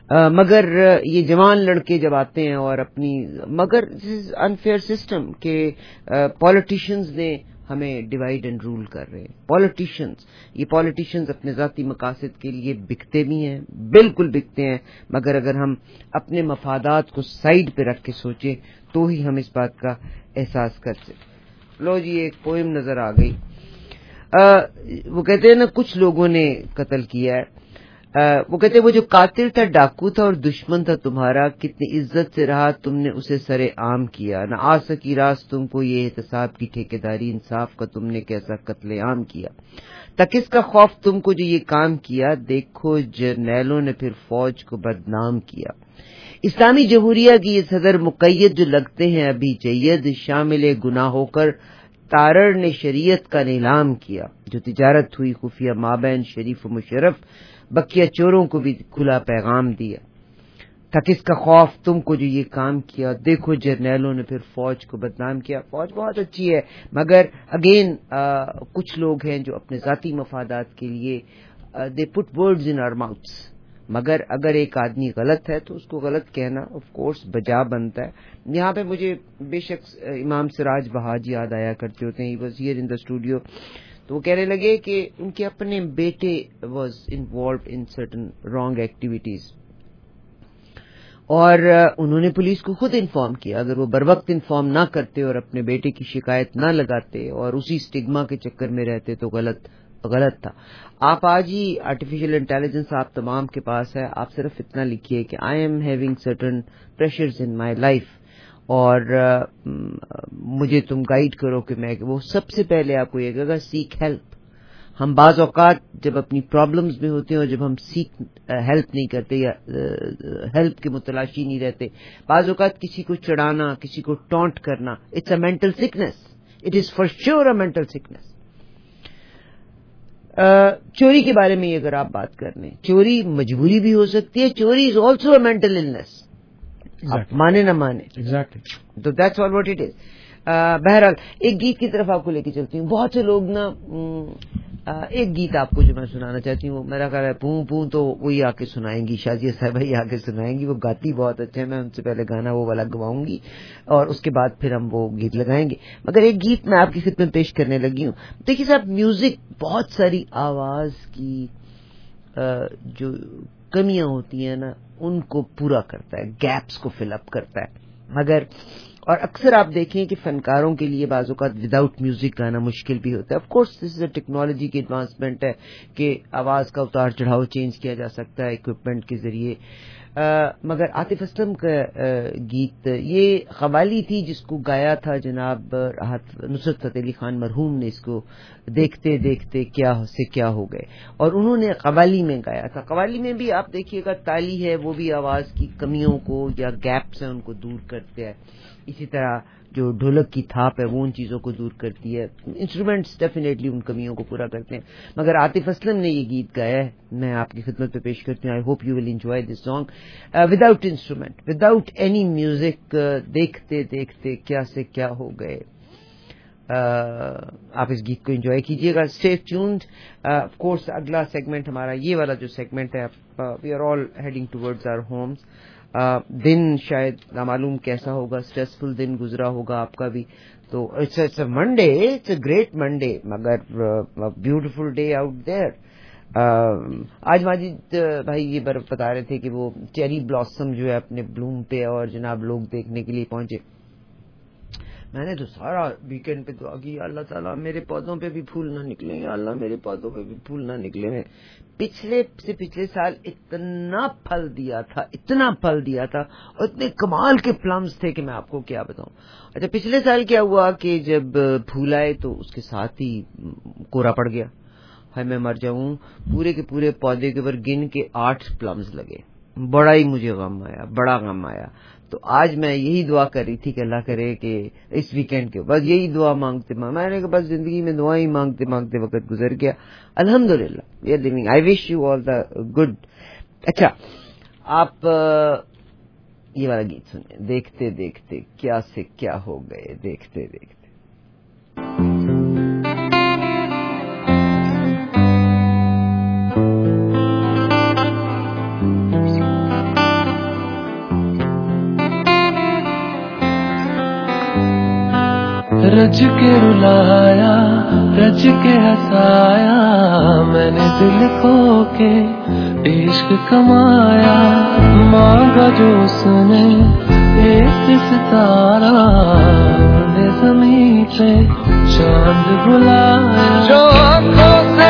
آ, مگر یہ جوان لڑکے جب آتے ہیں اور اپنی مگر انفیئر سسٹم کہ پالیٹیشینز نے ہمیں ڈیوائڈ اینڈ رول کر رہے ہیں. پالیٹیشینز یہ پالیٹیشینز اپنے ذاتی مقاصد کے لیے بکتے بھی ہیں, بالکل بکتے ہیں, مگر اگر ہم اپنے مفادات کو سائڈ پہ رکھ کے سوچیں تو ہی ہم اس بات کا احساس کر سکتے. لو جی ایک پوئم نظر آ گئی. آ, وہ کہتے ہیں نا کچھ لوگوں نے قتل کیا ہے. آ, وہ کہتے ہیں وہ جو قاتل تھا ڈاکو تھا اور دشمن تھا تمہارا, کتنی عزت سے رہا تم نے اسے سرے عام کیا. نہ آ سکی راست تم کو یہ احتساب کی ٹھیکیداری انصاف کا, تم نے کیسا قتل عام کیا. تک اس کا خوف تم کو جو یہ کام کیا, دیکھو جرنیلوں نے پھر فوج کو بدنام کیا. اسلامی جمہوریہ کی یہ صدر مقید جو لگتے ہیں ابھی جید, شامل گناہ ہو کر تارڑ نے شریعت کا نیلام کیا. جو تجارت ہوئی خفیہ مابین شریف و مشرف, بقیہ چوروں کو بھی کھلا پیغام دیا. تک اس کا خوف تم کو جو یہ کام کیا, دیکھو جرنیلوں نے پھر فوج کو بدنام کیا. فوج بہت اچھی ہے مگر اگین کچھ لوگ ہیں جو اپنے ذاتی مفادات کے لیے دے پٹ ورڈز ان آور ماؤتھس. مگر اگر ایک آدمی غلط ہے تو اس کو غلط کہنا آف کورس بجا بنتا ہے. یہاں پہ مجھے بے شک امام سراج بہاج یاد آیا کرتے ہوتے ہیں. He was here in the studio, تو وہ کہنے لگے کہ ان کے اپنے بیٹے was involved in certain wrong activities, اور انہوں نے پولیس کو خود انفارم کیا. اگر وہ بر وقت انفارم نہ کرتے اور اپنے بیٹے کی شکایت نہ لگاتے اور اسی اسٹگما کے چکر میں رہتے تو غلط غلط تھا. آپ آج ہی آرٹیفیشل انٹیلیجنس آپ تمام کے پاس ہے, آپ صرف اتنا لکھیے کہ I am having certain pressures in my life, اور مجھے تم گائیڈ کرو کہ میں, وہ سب سے پہلے آپ کو یہ کہے گا سیک ہیلپ. ہم بعض اوقات جب اپنی پرابلمز میں ہوتے ہیں اور جب ہم سیک ہیلپ نہیں کرتے یا ہیلپ کے متلاشی نہیں رہتے, بعض اوقات کسی کو چڑھانا, کسی کو ٹونٹ کرنا, it's a mental sickness. It is for sure a mental sickness. چوری کے بارے میں اگر آپ بات کر لیں, چوری مجبوری بھی ہو سکتی ہے, چوری is also a mental illness, مانے نہ مانے. تو that's all what it is. بہرحال ایک گیت کی طرف آپ کو لے کے چلتی ہوں. بہت سے لوگ نا ایک گیت آپ کو جو میں سنانا چاہتی ہوں, میرا خیال ہے پوں پوں تو وہی آ کے سنائیں گی, شازیہ صاحبہ ہی آ کے سنائیں گی. وہ گاتی بہت اچھا ہے, میں ان سے پہلے گانا وہ والا گواؤں گی اور اس کے بعد پھر ہم وہ گیت لگائیں گے. مگر ایک گیت میں آپ کی خدمت پیش کرنے لگی ہوں. دیکھیے صاحب, میوزک بہت ساری آواز کی جو کمیاں ہوتی ہیں نا ان کو پورا کرتا ہے, گیپس کو فل اپ کرتا ہے. مگر اور اکثر آپ دیکھیں کہ فنکاروں کے لیے بعض اوقات وداؤٹ میوزک گانا مشکل بھی ہوتا ہے. Of course this is a technology کی ایڈوانسمنٹ ہے کہ آواز کا اتار چڑھاؤ چینج کیا جا سکتا ہے اکوپمنٹ کے ذریعے. آ, مگر عاطف اسلم کا آ, گیت یہ قوالی تھی جس کو گایا تھا جناب نصرت فتح علی خان مرحوم نے. اس کو دیکھتے دیکھتے کیا سے کیا ہو گئے, اور انہوں نے قوالی میں گایا تھا. قوالی میں بھی آپ دیکھیے گا تالی ہے, وہ بھی آواز کی کمیوں کو یا گیپس ہیں ان کو دور کرتے ہیں. اسی طرح جو ڈھولک کی تھاپ ہے وہ ان چیزوں کو دور کرتی ہے. انسٹرومنٹس ڈیفینیٹلی ان کمیوں کو پورا کرتے ہیں. مگر عاطف اسلم نے یہ گیت گایا ہے, میں آپ کی خدمت پہ پیش کرتی ہوں. I hope you will enjoy this song without instrument, without any music. دیکھتے دیکھتے کیا سے کیا ہو گئے. آپ اس گیت کو انجوائے کیجیے گا. Stay tuned. آف کورس اگلا سیگمنٹ ہمارا یہ والا جو سیگمنٹ ہے, we are all heading towards our homes. دن شاید نامعلوم کیسا ہوگا, اسٹریسفل دن گزرا ہوگا آپ کا بھی. تو it's it's a Monday, it's a great Monday, مگر بیوٹیفل ڈے آؤٹ دیر. آج ماجد بھائی یہ بتا رہے تھے کہ وہ چیری بلاسم جو ہے اپنے بلوم پہ, اور جناب لوگ دیکھنے کے لیے پہنچے. میں نے تو سارا ویکینڈ پہ دعا کی, اللہ تعالیٰ میرے پودوں پہ بھی پھول نہ نکلیں, یا اللہ میرے پودوں پہ بھی پھول نہ نکلے. پچھلے سے پچھلے سال اتنا پھل دیا تھا, اتنا پھل دیا تھا, اور اتنے کمال کے پلمز تھے کہ میں آپ کو کیا بتاؤں. اچھا پچھلے سال کیا ہوا کہ جب پھول آئے تو اس کے ساتھ ہی کوڑا پڑ گیا. ہائی میں مر جاؤں, پورے کے پورے پودے کے اوپر گن کے آٹھ پلمز لگے. بڑا ہی مجھے غم آیا, بڑا غم آیا. تو آج میں یہی دعا کر رہی تھی کہ اللہ کرے کہ اس ویکینڈ کے بس یہی دعا مانگتے مانگ میں نے کہا بس زندگی میں دعائیں مانگتے مانگتے وقت گزر گیا. الحمدللہ we are living. I wish you all the good. اچھا آپ یہ والا گیت سنیں, دیکھتے دیکھتے کیا سے کیا ہو گئے, دیکھتے دیکھتے. रज के रुलाया रज के हंसाया मैंने दिल खो के इश्क कमाया मांगा जो उसने एक सितारा ने ज़मीं पे चांद बुलाया जो आँखों से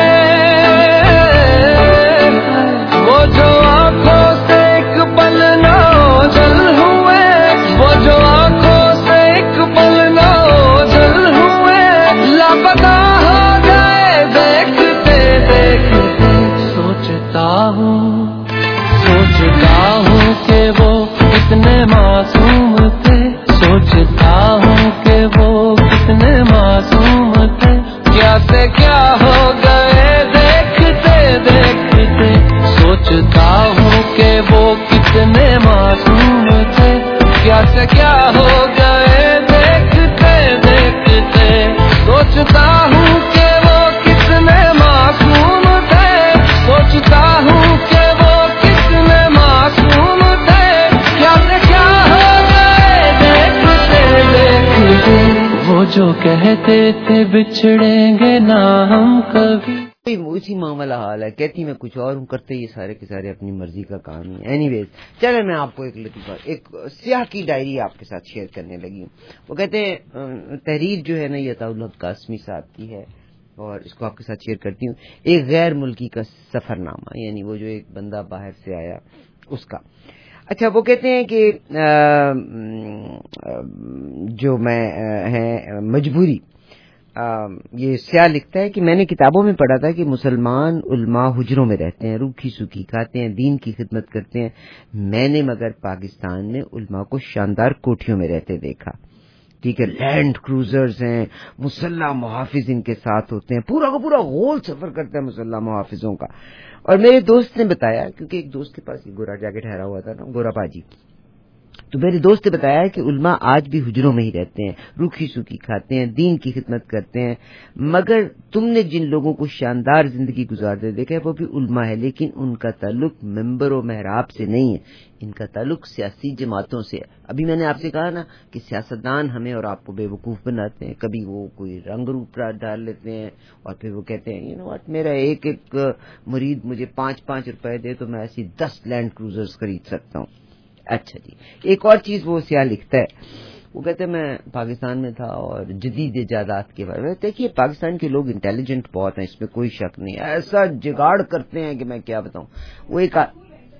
वो जो आँखों से एक पल ना ओझल हुए वो जो आँखों से एक पल ना ओझल हुए लापता हो गए देखते देखते सोचता हूँ सोचता हूँ कि वो कितने मासूम थे सोचता हूँ कि वो कितने मासूम थे क्या से क्या हो गए देखते देखते सोचता हूँ कि वो कितने मासूम थे क्या से क्या हो गए देखते देखते सोचता हूँ कि वो कितने मासूम थे सोचता हूँ कि वो कितने मासूम थे क्या से क्या हो गए देखते देखते वो जो कहते थे बिछड़ेंगे ना हम कभी उसी मामला हाल है। कहती मैं कुछ और हूँ, करते ये सारे के सारे अपनी मर्जी का काम है। एनीवेज चले मैं आपको एक लतीफा एक सियाह की डायरी आपके साथ शेयर करने लगी हूँ। वो कहते हैं तहरीर जो है ना ये अताउल हक कासमी साहब की है और इसको आपके साथ शेयर करती हूँ। एक गैर मुल्की का सफरनामा, यानी वो जो एक बंदा बाहर से आया उसका। अच्छा, वो कहते हैं कि जो मैं है मजबूरी, आ, ये स्याह लिखता है कि मैंने किताबों में पढ़ा था कि मुसलमान उल्मा हुजरों में रहते हैं, रूखी सूखी खाते हैं, दीन की खिदमत करते हैं। मैंने मगर पाकिस्तान में उल्मा को शानदार कोठियों में रहते देखा। ठीक है, लैंड क्रूजर्स हैं, मुसल्ला मुहाफिज इनके साथ होते हैं, पूरा का पूरा गोल सफर करता है मुसल्ला मुहाफिजों का। और मेरे दोस्त ने बताया, क्योंकि एक दोस्त के पास गोरा जाके ठहरा हुआ था ना, गोरा बाजी, तो मेरे दोस्त ने बताया कि उल्मा आज भी हुजरों में ही रहते हैं, रूखी सूखी खाते हैं, दीन की खिदमत करते हैं। मगर तुमने जिन लोगों को शानदार जिंदगी गुजारते देखा है वो भी उल्मा है, लेकिन उनका ताल्लुक मिंबर और महराब से नहीं है, इनका ताल्लुक सियासी जमातों से है। अभी मैंने आपसे कहा ना कि सियासतदान हमें और आपको बेवकूफ बनाते हैं। कभी वो कोई रंग रूप डाल लेते हैं और फिर वो कहते हैं यू नो व्हाट, मेरा एक एक मुरीद मुझे पांच पांच रुपए दे तो मैं ऐसी दस लैंड क्रूजर्स खरीद सकता हूँ। अच्छा जी, एक और चीज वो सियाह लिखता है, वो कहते हैं मैं पाकिस्तान में था और जदीद इजादात के बारे में। देखिए पाकिस्तान के लोग इंटेलिजेंट बहुत हैं, इसमें कोई शक नहीं, ऐसा जुगाड़ करते हैं कि मैं क्या बताऊं। वो एक आ,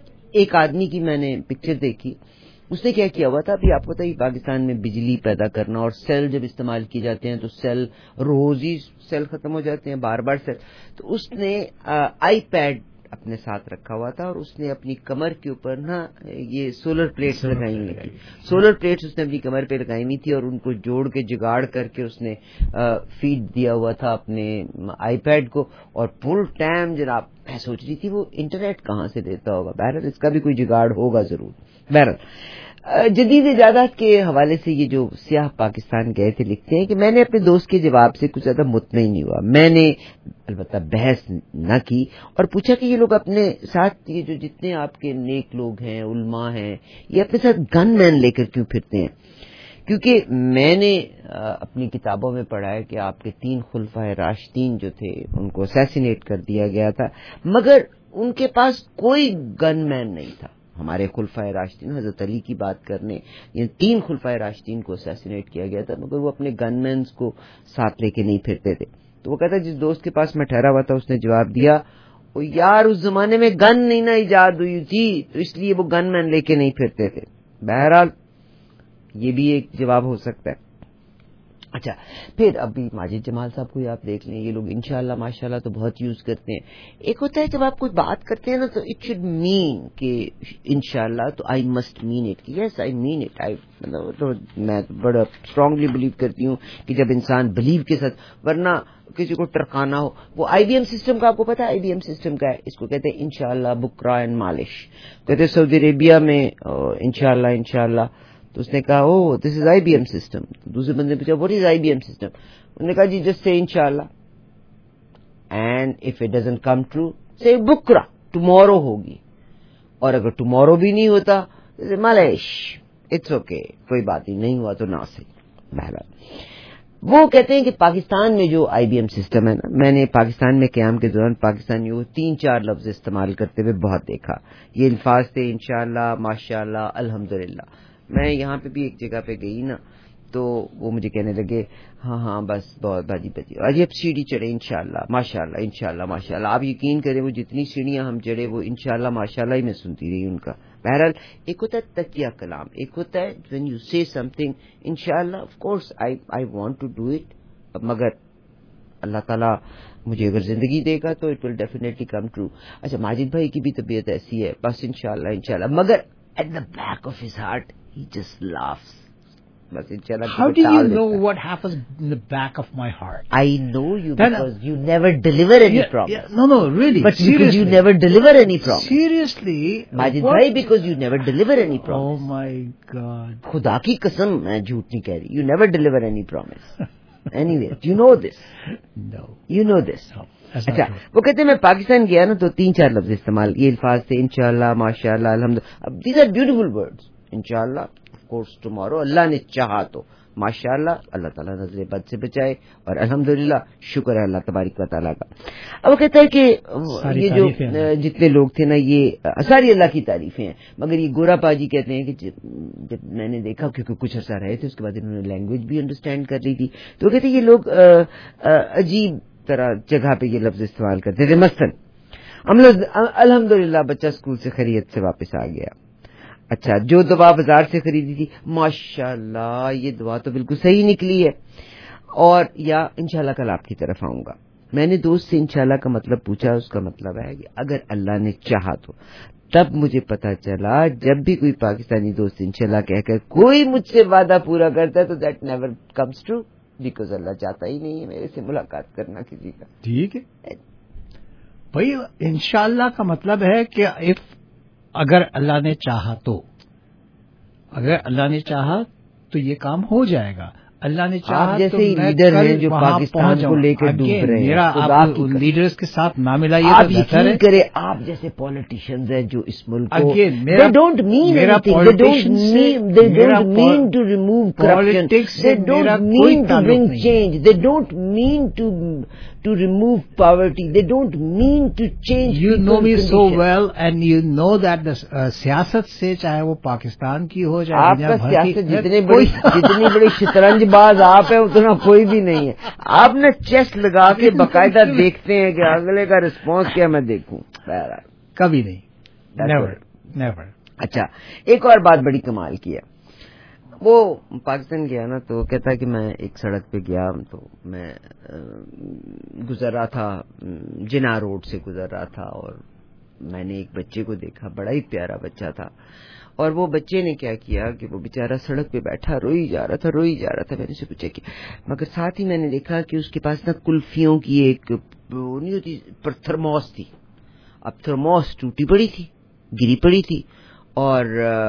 एक आदमी की मैंने पिक्चर देखी, उसने क्या किया हुआ था, अभी आपको पता ही पाकिस्तान में बिजली पैदा करना और सेल जब इस्तेमाल किए जाते हैं तो सेल रोज ही सेल खत्म हो जाते हैं, बार बार सेल। तो उसने आई पैड अपने साथ रखा हुआ था और उसने अपनी कमर के ऊपर ना ये सोलर प्लेट्स लगाई हुई थी। सोलर प्लेट्स उसने अपनी कमर पे लगाई हुई थी और उनको जोड़ के जुगाड़ करके उसने आ, फीड दिया हुआ था अपने आईपैड को। और फुल टाइम जनाब मैं सोच रही थी वो इंटरनेट कहाँ से देता होगा। बहरहाल इसका भी कोई जुगाड़ होगा जरूर। बहरहाल जदीद इजादात के हवाले से ये जो सियाह पाकिस्तान गए थे लिखते हैं कि मैंने अपने दोस्त के जवाब से कुछ ज्यादा मुतमईन नहीं हुआ। मैंने अलबत्ता बहस न की और पूछा कि ये लोग अपने साथ, ये जो जितने आपके नेक लोग हैं, उल्मा हैं, ये अपने साथ गन मैन लेकर क्यों फिरते हैं? क्योंकि मैंने अपनी किताबों में पढ़ा है कि आपके तीन खुलफाए राशिदीन जो थे उनको असैसिनेट कर दिया गया था, मगर उनके पास कोई गन मैन नहीं था। हमारे खुलफाए राशिदीन, हजरत अली की बात करने, ये तीन खुलफाए राशिदीन को असैसिनेट किया गया था, मगर वो अपने गनमैन्स को साथ लेके नहीं फिरते थे। तो वो कहता जिस दोस्त के पास मैं ठहरा हुआ था उसने जवाब दिया, ओ यार उस जमाने में गन नहीं ना इजाद हुई थी तो इसलिए वो गनमैन लेके नहीं फिरते थे। बहरहाल ये भी एक जवाब हो सकता है। अच्छा, फिर अभी माजिद जमाल साहब को आप देख लें, ये लोग इंशाल्लाह माशाल्लाह तो बहुत यूज करते हैं। एक होता है जब आप कुछ बात करते हैं ना तो इट शुड मीन कि इंशाल्लाह, तो I must mean it, yes I mean it. I मतलब तो मैं बड़ा स्ट्रांगली बिलीव करती हूँ कि जब इंसान बिलीव के साथ, वरना किसी को टरकाना हो। वो आईबीएम सिस्टम का आपको पता है, आईबीएम सिस्टम का है, इसको कहते हैं इंशाल्लाह बुकरा एंड मालिश। कहते हैं सऊदी अरेबिया में इंशाल्लाह इंशाल्लाह, तो उसने कहा oh this is IBM system. दूसरे बंदे ने पूछा व्हाट इज आईबीएम सिस्टम? उन्होंने कहा जी जस्ट से इंशाल्लाह and if it doesn't come true से बुकरा, टुमारो होगी, और अगर टुमारो भी नहीं होता तो मालिश, इट्स ओके, कोई बात नहीं, नहीं हुआ तो ना सही। बहरहाल وہ کہتے ہیں کہ پاکستان میں جو آئی بی ایم سسٹم ہے نا، میں نے پاکستان میں قیام کے دوران پاکستانیوں تین چار لفظ استعمال کرتے ہوئے بہت دیکھا. یہ الفاظ تھے انشاءاللہ، ماشاءاللہ، الحمدللہ. میں یہاں پہ بھی ایک جگہ پہ گئی نا تو وہ مجھے کہنے لگے ہاں ہاں بس بہت بھاجی بجی اور جب سیڑھی چڑھے انشاءاللہ ماشاءاللہ انشاءاللہ ماشاءاللہ. آپ یقین کریں وہ جتنی سیڑھیاں ہم چڑھے وہ انشاءاللہ ماشاءاللہ ہی میں سنتی رہی ان کا. بہرحال ایک ہوتا ہے تکیہ کلام، ایک ہوتا ہے when you say something انشاءاللہ of course I I want to do it، مگر اللہ تعالیٰ مجھے اگر زندگی دے گا تو it will definitely come true. اچھا ماجد بھائی کی بھی طبیعت ایسی ہے، بس انشاءاللہ انشاءاللہ، مگر at the back of his heart he just laughs. How do you know what happens in the back of my heart? I know you then, because you never deliver any yeah, promise. Yeah, no, no, really. But seriously. Because you never deliver any promise. Seriously? Majid bhai, because you never deliver any promise. Oh my God. Khuda ki qasam, main jhoot nahi keh rahi. You never deliver any promise. Anyway, you know this. No. You know this. No. اچھا وہ کہتے ہیں میں پاکستان گیا نا تو تین چار لفظ استعمال یہ الفاظ تھے انشاءاللہ ماشاءاللہ الحمدللہ. These are beautiful words. انشاءاللہ آف کورس ٹمارو اللہ نے چاہا تو، ماشاءاللہ اللہ تعالیٰ نظر بد سے بچائے، اور الحمدللہ شکر ہے اللہ تبارک و تعالیٰ کا. اب وہ کہتا ہے کہ یہ جو جتنے لوگ تھے نا یہ ساری اللہ کی تعریفیں ہیں، مگر یہ گورا پاجی کہتے ہیں کہ جب میں نے دیکھا کیونکہ کچھ عرصہ رہے تھے اس کے بعد انہوں نے لینگویج بھی انڈرسٹینڈ کر لی تھی، تو وہ کہتے ہیں یہ لوگ عجیب طرح جگہ پہ یہ لفظ استعمال کرتے تھے. مثلاً ہم لوگ الحمدللہ بچہ اسکول سے خیریت سے واپس آ گیا. اچھا جو دوا بازار سے خریدی تھی ماشاءاللہ یہ دوا تو بالکل صحیح نکلی ہے، اور یا انشاءاللہ کل آپ کی طرف آؤں گا. میں نے دوست سے انشاءاللہ کا مطلب پوچھا، اس کا مطلب ہے کہ اگر اللہ نے چاہا تو. تب مجھے پتا چلا جب بھی کوئی پاکستانی دوست انشاءاللہ کہہ کر کوئی مجھ سے وعدہ پورا کرتا ہے تو that never comes true, because اللہ چاہتا ہی نہیں ہے میرے سے ملاقات کرنا کسی کا. ٹھیک ہے بھائی، انشاءاللہ کا مطلب ہے کہ if اگر اللہ نے چاہا تو، اگر اللہ نے چاہا تو یہ کام ہو جائے گا. اللہ نے چاہا جیسے تو لیڈر ہیں جو پاکستان کو لے کر ڈوب رہے ہیں، میرا آپ لیڈرز کے ساتھ نہ ملائیے آپ یقین کرے آپ جیسے پولیٹیشینز ہیں جو اس ملک کو they don't mean anything, they don't mean they don't mean to remove corruption, they don't mean to bring change, they don't mean to to remove poverty, they don't mean to change you know me condition. so well and you know that the uh, سیاست سے چاہے وہ پاکستان کی ہو جائے آپ کا سیاست جتنے بڑی جتنی بڑی شطرنج باز آپ ہے اتنا کوئی بھی نہیں ہے. آپ نے چیس لگا کے باقاعدہ دیکھتے ہیں کہ اگلے کا رسپانس کیا میں دیکھوں. کبھی نہیں. Never never. اچھا ایک اور بات بڑی کمال کی ہے. وہ پاکستان گیا نا تو کہتا ہے کہ میں ایک سڑک پہ گیا تو میں گزر رہا تھا، جنا روڈ سے گزر رہا تھا، اور میں نے ایک بچے کو دیکھا، بڑا ہی پیارا بچہ تھا، اور وہ بچے نے کیا کیا کہ وہ بیچارہ سڑک پہ بیٹھا روئی جا رہا تھا روئی جا رہا تھا. میں نے اسے پوچھا کہ مگر ساتھ ہی میں نے دیکھا کہ اس کے پاس نا کلفیوں کی ایک نہیں ہوتی پر تھرموس تھی. اب تھرموس ٹوٹی پڑی تھی، گری پڑی تھی، اور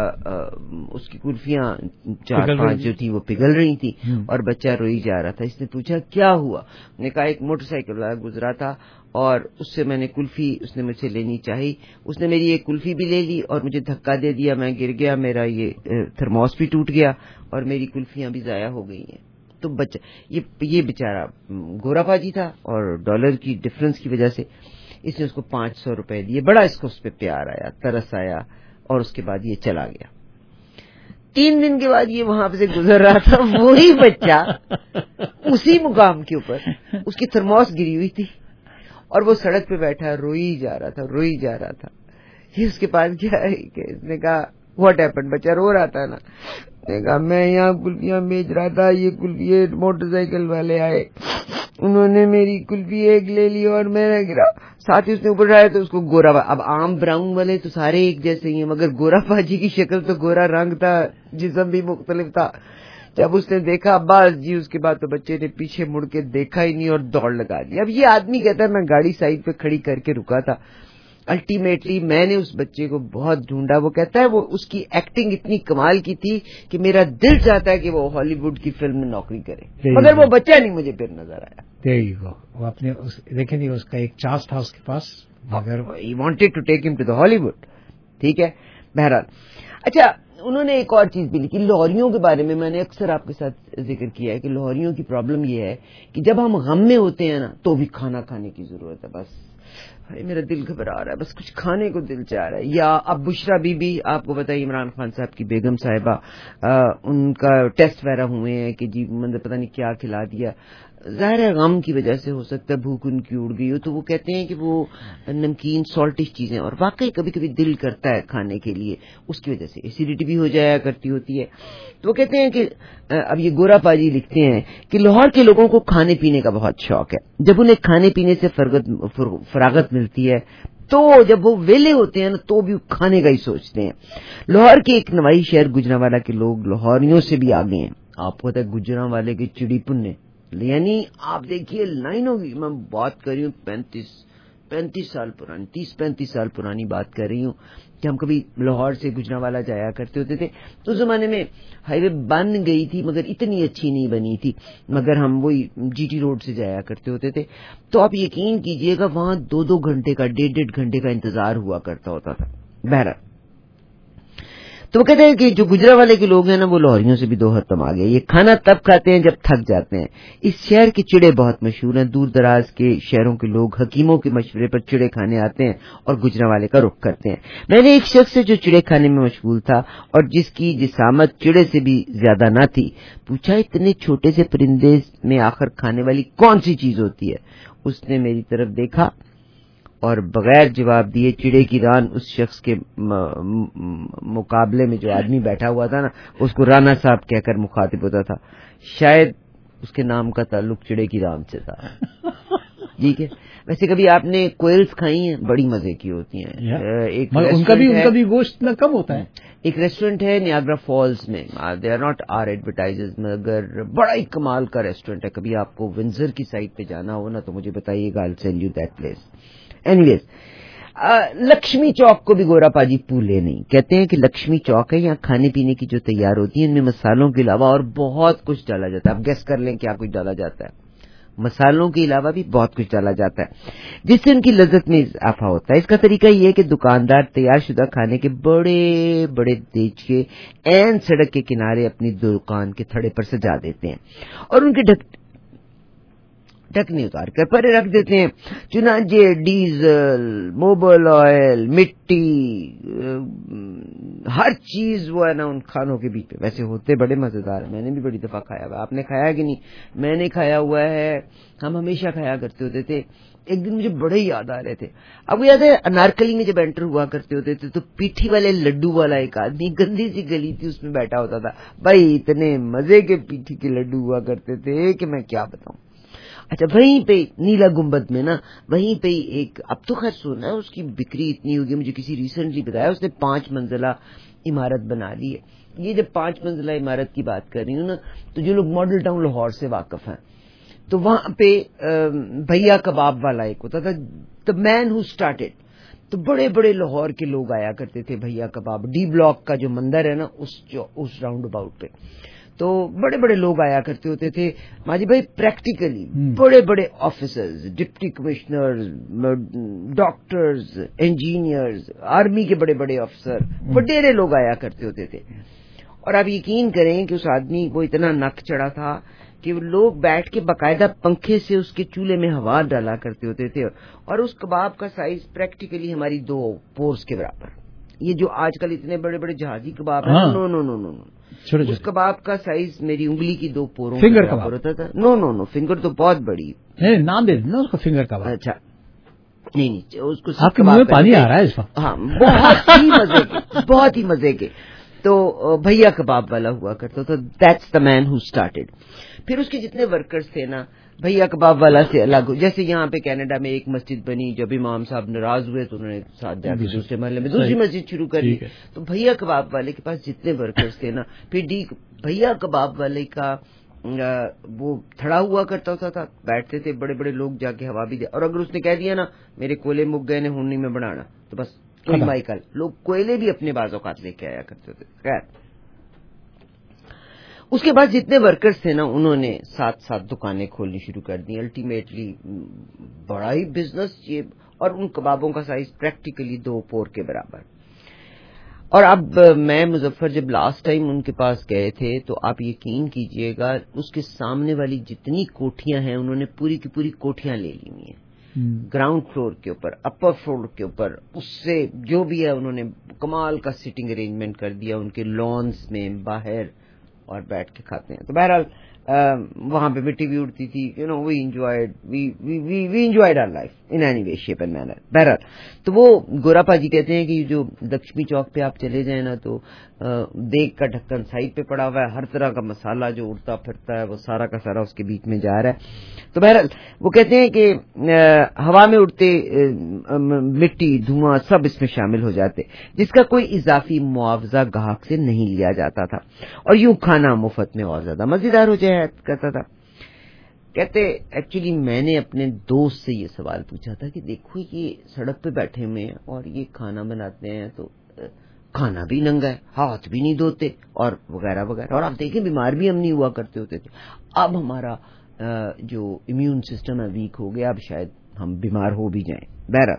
اس کی کلفیاں چار پانچ جو تھی وہ پگھل رہی تھی، اور بچہ روئی جا رہا تھا. اس نے پوچھا کیا ہوا؟ نے کہا ایک موٹر سائیکل والا گزرا تھا اور اس سے میں نے کلفی اس نے مجھ سے لینی چاہی، اس نے میری ایک کلفی بھی لے لی اور مجھے دھکا دے دیا، میں گر گیا، میرا یہ تھرموس بھی ٹوٹ گیا اور میری کلفیاں بھی ضائع ہو گئی ہیں. تو بچہ یہ یہ بیچارہ گورا پاجی تھا اور ڈالر کی ڈفرنس کی وجہ سے اس نے اس کو پانچ سو روپے دیے. بڑا اس کو اس پہ پیار آیا، ترس آیا، اور اس کے بعد یہ چلا گیا. تین دن کے بعد یہ وہاں سے گزر رہا تھا، وہی بچہ اسی مقام کے اوپر اس کی تھرموس گری ہوئی تھی اور وہ سڑک پہ بیٹھا روئی جا رہا تھا روئی جا رہا تھا. یہ اس کے پاس کیا ہے کہ اس نے کہا واٹ ہیپن، بچہ رو رہا تھا نا، نے کہا میں یہاں کلفیاں بیچ رہا تھا، یہ کلفی موٹر سائیکل والے آئے، انہوں نے میری کلفی ایک لے لی اور میں نے گرا. ساتھ ہی اس نے اوپر آیا تو اس کو گورا، اب عام براؤن والے تو سارے ایک جیسے ہی ہیں، مگر گورا پاجی کی شکل تو گورا رنگ تھا، جسم بھی مختلف تھا. جب اس نے دیکھا بس جی اس کے بعد تو بچے نے پیچھے مڑ کے دیکھا ہی نہیں اور دوڑ لگا دی. اب یہ آدمی کہتا ہے میں گاڑی سائڈ پہ کھڑی کر کے رکا تھا، الٹیمیٹلی میں نے اس بچے کو بہت ڈھونڈا. وہ کہتا ہے وہ اس کی ایکٹنگ اتنی کمال کی تھی کہ میرا دل چاہتا ہے کہ وہ ہالی ووڈ کی فلم میں نوکری کرے، مگر وہ بچہ نہیں مجھے پھر نظر آیا. وہ اپنے دیکھیں نہیں، اس کا ایک چانس تھا اس کے پاس، مگر ہی وانٹیڈ ٹو ٹیک ہم ٹو دا ہالی ووڈ. ٹھیک ہے. بہرحال اچھا انہوں نے ایک اور چیز بھی لکھی لاہوریوں کے بارے میں. میں نے اکثر آپ کے ساتھ ذکر کیا ہے کہ لاہوریوں کی پرابلم یہ ہے کہ جب ہم غم میں ہوتے ہیں نا تو بھی کھانا کھانے کی ضرورت ہے. بس میرا دل گھبرا رہا ہے, بس کچھ کھانے کو دل چاہ رہا ہے. یا اب بشرا بی بی, آپ کو بتائیے عمران خان صاحب کی بیگم صاحبہ, ان کا ٹیسٹ وغیرہ ہوئے ہیں کہ جی مطلب پتہ نہیں کیا کھلا دیا. ظاہر ہے غم کی وجہ سے ہو سکتا ہے بھوک ان کی اڑ گئی ہو, تو وہ کہتے ہیں کہ وہ نمکین سالٹش چیزیں, اور واقعی کبھی کبھی دل کرتا ہے کھانے کے لیے, اس کی وجہ سے ایسیڈیٹی بھی ہو جایا کرتی ہوتی ہے. تو وہ کہتے ہیں کہ اب یہ گورا پاجی لکھتے ہیں کہ لاہور کے لوگوں کو کھانے پینے کا بہت شوق ہے. جب انہیں کھانے پینے سے فراغت ملتی ہے تو جب وہ ویلے ہوتے ہیں نا تو بھی کھانے کا ہی سوچتے ہیں. لاہور کے ایک نوائی شہر گجرانوالہ کے لوگ لاہوریوں سے بھی آگے ہیں. آپ کو پتا ہے گجرانوالے کے چڑی پنے, یعنی آپ دیکھیے لائن ہوگی, میں بات کر رہی ہوں پینتیس پینتیس سال پرانی, تیس پینتیس سال پرانی بات کر رہی ہوں کہ ہم کبھی لاہور سے گجرانوالہ جایا کرتے ہوتے تھے. تو اس زمانے میں ہائی وے بن گئی تھی مگر اتنی اچھی نہیں بنی تھی, مگر ہم وہی جی ٹی روڈ سے جایا کرتے ہوتے تھے. تو آپ یقین کیجئے گا وہاں دو دو گھنٹے کا ڈیڑھ ڈیڑھ گھنٹے کا انتظار ہوا کرتا ہوتا تھا. بہرحال تو وہ کہتے ہیں کہ جو گجرانوالے کے لوگ ہیں نا وہ لاہوریوں سے بھی دو حتم آ گئے. یہ کھانا تب کھاتے ہیں جب تھک جاتے ہیں. اس شہر کے چڑے بہت مشہور ہیں. دور دراز کے شہروں کے لوگ حکیموں کے مشورے پر چڑے کھانے آتے ہیں اور گجرانوالے کا رخ کرتے ہیں. میں نے ایک شخص سے جو چڑے کھانے میں مشغول تھا اور جس کی جسامت چڑے سے بھی زیادہ نہ تھی پوچھا اتنے چھوٹے سے پرندے میں آخر کھانے والی کون سی چیز ہوتی ہے. اس نے میری طرف دیکھا اور بغیر جواب دیے چڑے کی ران اس شخص کے مقابلے میں جو آدمی بیٹھا ہوا تھا نا اس کو رانا صاحب کہہ کر مخاطب ہوتا تھا. شاید اس کے نام کا تعلق چڑے کی ران سے تھا. ٹھیک ہے. ویسے کبھی آپ نے کوئلز کھائی ہیں؟ بڑی مزے کی ہوتی ہیں. ایک ان کا بھی ان کا بھی گوشت نہ کم ہوتا ہے. ایک ریسٹورینٹ ہے نیاگرا فالز میں, they are not are advertisers, مگر بڑا ہی کمال کا ریسٹورینٹ ہے. کبھی آپ کو ونزر کی سائٹ پہ جانا ہو نا تو مجھے بتائیے گا, I will send you that place. Anyways, Lakshmi Chowk کو بھی گورا پاجی پھولے نہیں. کہتے ہیں کہ لکشمی چوک ہے, یہاں کھانے پینے کی جو تیار ہوتی ہیں ان میں مسالوں کے علاوہ اور بہت کچھ ڈالا جاتا ہے. آپ گیس کر لیں کیا کچھ ڈالا جاتا ہے. مسالوں کے علاوہ بھی بہت کچھ ڈالا جاتا ہے جس سے ان کی لذت میں اضافہ ہوتا ہے. اس کا طریقہ یہ ہے کہ دکاندار تیار شدہ کھانے کے بڑے بڑے دیچے عین سڑک کے کنارے اپنی دکان کے تھڑے پر سجا دیتے ہیں اور ان کے ڈھک ڈھکنے اتار کر پرے رکھ دیتے ہیں. چنانچہ ڈیزل, موبل آئل, مٹی, ہر چیز وہ ہے نا ان کھانوں کے بیچ پہ. ویسے ہوتے بڑے مزیدار ہیں, میں نے بھی بڑی دفعہ کھایا ہوا. آپ نے کھایا کہ نہیں؟ میں نے کھایا ہوا ہے, ہم ہمیشہ کھایا کرتے ہوتے تھے. ایک دن مجھے بڑے ہی یاد آ رہے تھے. اب یاد ہے انارکلی میں جب انٹر ہوا کرتے ہوتے تھے تو پیٹھی والے لڈو والا ایک آدمی, گندی سی گلی تھی, اس میں بیٹھا ہوتا تھا. بھائی اتنے مزے کے پیٹھی کے لڈو ہوا کرتے تھے کہ میں کیا بتاؤں. اچھا, وہیں پہ نیلا گنبد میں نا وہیں پہ ایک, اب تو خیر سنا ہے اس کی بکری اتنی ہوگی, مجھے کسی ریسنٹلی بتایا اس نے پانچ منزلہ عمارت بنا لی ہے. یہ جب پانچ منزلہ عمارت کی بات کر رہی ہوں نا تو جو لوگ ماڈل ٹاؤن لاہور سے واقف ہیں تو وہاں پہ بھیا کباب والا ایک ہوتا تھا, دا مین ہو اسٹارٹڈ. تو بڑے بڑے لاہور کے لوگ آیا کرتے تھے بھیا کباب. ڈی بلاک کا جو مندر ہے نا اس جو اس راؤنڈ اباؤٹ پہ, تو بڑے بڑے لوگ آیا کرتے ہوتے تھے. ماجی بھائی پریکٹیکلی بڑے بڑے officers, deputy commissioners, doctors, engineers, army کے بڑے بڑے افسر, وڈیرے لوگ آیا کرتے ہوتے تھے. اور آپ یقین کریں کہ اس آدمی کو اتنا نک چڑھا تھا کہ لوگ بیٹھ کے باقاعدہ پنکھے سے اس کے چولہے میں ہوا ڈالا کرتے ہوتے تھے. اور اس کباب کا سائز پریکٹیکلی ہماری دو پورس کے برابر. یہ جو آج کل اتنے بڑے بڑے جہازی کباب ہیں, نو نو نو نو نو اس کباب کا سائز میری انگلی کی دو پوروں فنگر کباب ہوتا تھا. نو نو نو فنگر تو بہت بڑی نام دے دینا اس کو, فنگر کباب. اچھا نہیں نہیں, اس کو آپ کے منہ میں پانی آ رہا ہے اس وقت. ہاں, بہت ہی مزے کے, بہت ہی مزے کے. تو بھیا کباب والا ہوا کرتا تھا, that's the main who started. پھر اس کے جتنے ورکرز تھے نا بھیا کباب والا سے الگ, جیسے یہاں پہ کینیڈا میں ایک مسجد بنی, جب امام صاحب ناراض ہوئے تو انہوں نے ساتھ جا کے دوسرے محلے میں دوسری مسجد شروع کر دی. تو بھیا کباب والے کے پاس جتنے ورکرز تھے نا, پھر ڈی بھیا کباب والے کا وہ تھڑا ہوا کرتا ہوتا تھا, بیٹھتے تھے بڑے بڑے لوگ جا کے ہوا بھی دے. اور اگر اس نے کہہ دیا نا میرے کوئلے مک گئے نے ہونی میں بنانا, تو بس کوئی مائیکل لوگ کوئلے بھی اپنے بعض اوقات لے کے آیا کرتے تھے. خیر, اس کے بعد جتنے ورکرز تھے نا انہوں نے ساتھ ساتھ دکانیں کھولنی شروع کر دی. الٹیمیٹلی بڑا ہی بزنس یہ, اور ان کبابوں کا سائز پریکٹیکلی دو پور کے برابر. اور اب میں مظفر جب لاسٹ ٹائم ان کے پاس گئے تھے تو آپ یقین کیجئے گا اس کے سامنے والی جتنی کوٹھیاں ہیں انہوں نے پوری کی پوری کوٹھیاں لے لی ہیں، گراؤنڈ فلور کے اوپر، اپر فلور کے اوپر، اس سے جو بھی ہے انہوں نے کمال کا سٹنگ ارینجمنٹ کر دیا ان کے لانس میں باہر، اور بیٹھ کے کھاتے ہیں. تو بہرحال وہاں پہ مٹی بھی اڑتی تھی، you know we enjoyed we enjoyed our life in any way shape and manner. بہرحال تو وہ گورا پاجی کہتے ہیں کہ جو لکشمی چوک پہ آپ چلے جائیں نا تو دیگ کا ڈھکن سائڈ پہ پڑا ہوا ہے، ہر طرح کا مسالہ جو اڑتا پھرتا ہے وہ سارا کا سارا اس کے بیچ میں جا رہا ہے. تو بہرحال وہ کہتے ہیں کہ ہوا میں اڑتے مٹی دھواں سب اس میں شامل ہو جاتے، جس کا کوئی اضافی معاوضہ گاہک سے نہیں لیا جاتا تھا، اور یوں کھانا مفت میں اور زیادہ مزیدار ہو جائے کہتا تھا. کہتے ایکچولی میں نے اپنے دوست سے یہ سوال پوچھا تھا کہ دیکھو یہ سڑک پہ بیٹھے ہوئے ہیں اور یہ کھانا بناتے ہیں تو کھانا بھی ننگا ہے، ہاتھ بھی نہیں دھوتے اور وغیرہ وغیرہ، اور آپ دیکھیں بیمار بھی ہم نہیں ہوا کرتے ہوتے تھے. اب ہمارا جو امیون سسٹم ہے ویک ہو گیا، اب شاید ہم بیمار ہو بھی جائیں. بہرحال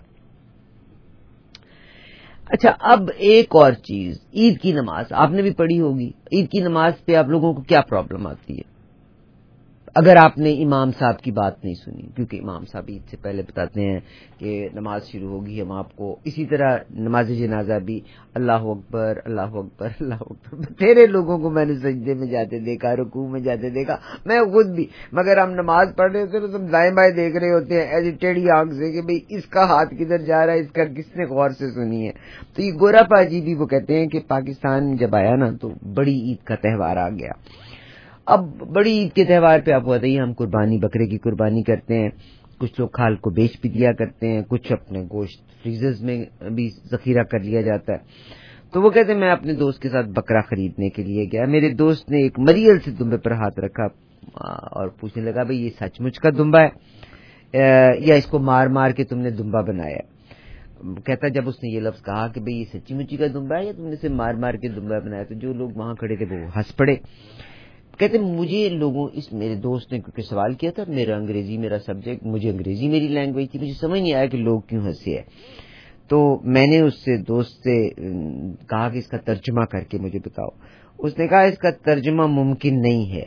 اچھا، اب ایک اور چیز، عید کی نماز آپ نے بھی پڑھی ہوگی. عید کی نماز پہ آپ لوگوں کو کیا پرابلم آتی ہے اگر آپ نے امام صاحب کی بات نہیں سنی؟ کیونکہ امام صاحب عید سے پہلے بتاتے ہیں کہ نماز شروع ہوگی، ہم آپ کو اسی طرح نماز جنازہ بھی اللہ اکبر اللہ اکبر اللہ اکبر. تیرے لوگوں کو میں نے سجدے میں جاتے دیکھا، رکوع میں جاتے دیکھا، میں خود بھی، مگر ہم نماز پڑھ رہے ہوتے تو ہم دائیں بائیں دیکھ رہے ہوتے ہیں ایسی ٹیڑھی آنکھ سے کہ بھئی اس کا ہاتھ کدھر جا رہا ہے، اس کا کس نے غور سے سنی ہے. تو یہ گورا پاجی بھی وہ کہتے ہیں کہ پاکستان جب آیا نا تو بڑی عید کا تہوار آ گیا. اب بڑی عید کے تہوار پہ آپ کو بتائیے ہم قربانی، بکرے کی قربانی کرتے ہیں، کچھ لوگ کھال کو بیچ بھی دیا کرتے ہیں، کچھ اپنے گوشت فریزرز میں بھی ذخیرہ کر لیا جاتا ہے. تو وہ کہتے ہیں میں اپنے دوست کے ساتھ بکرا خریدنے کے لیے گیا. میرے دوست نے ایک مریل سے دمبے پر ہاتھ رکھا اور پوچھنے لگا بھئی یہ سچ مچ کا دمبا ہے یا اس کو مار مار کے تم نے دمبا بنایا؟ کہتا جب اس نے یہ لفظ کہا کہ بھئی یہ سچی مچی کا دمبا ہے یا تم نے اسے مار مار کے دمبا بنایا، تو جو لوگ وہاں کھڑے تھے وہ ہنس پڑے. کہتے مجھے لوگوں اس میرے دوست نے کیونکہ سوال کیا تھا، میرا انگریزی میرا سبجیکٹ، مجھے انگریزی میری لینگویج تھی، مجھے سمجھ نہیں آیا کہ لوگ کیوں ہنسے ہیں. تو میں نے اس سے دوست سے کہا کہ اس کا ترجمہ کر کے مجھے بتاؤ. اس نے کہا اس کا ترجمہ ممکن نہیں ہے،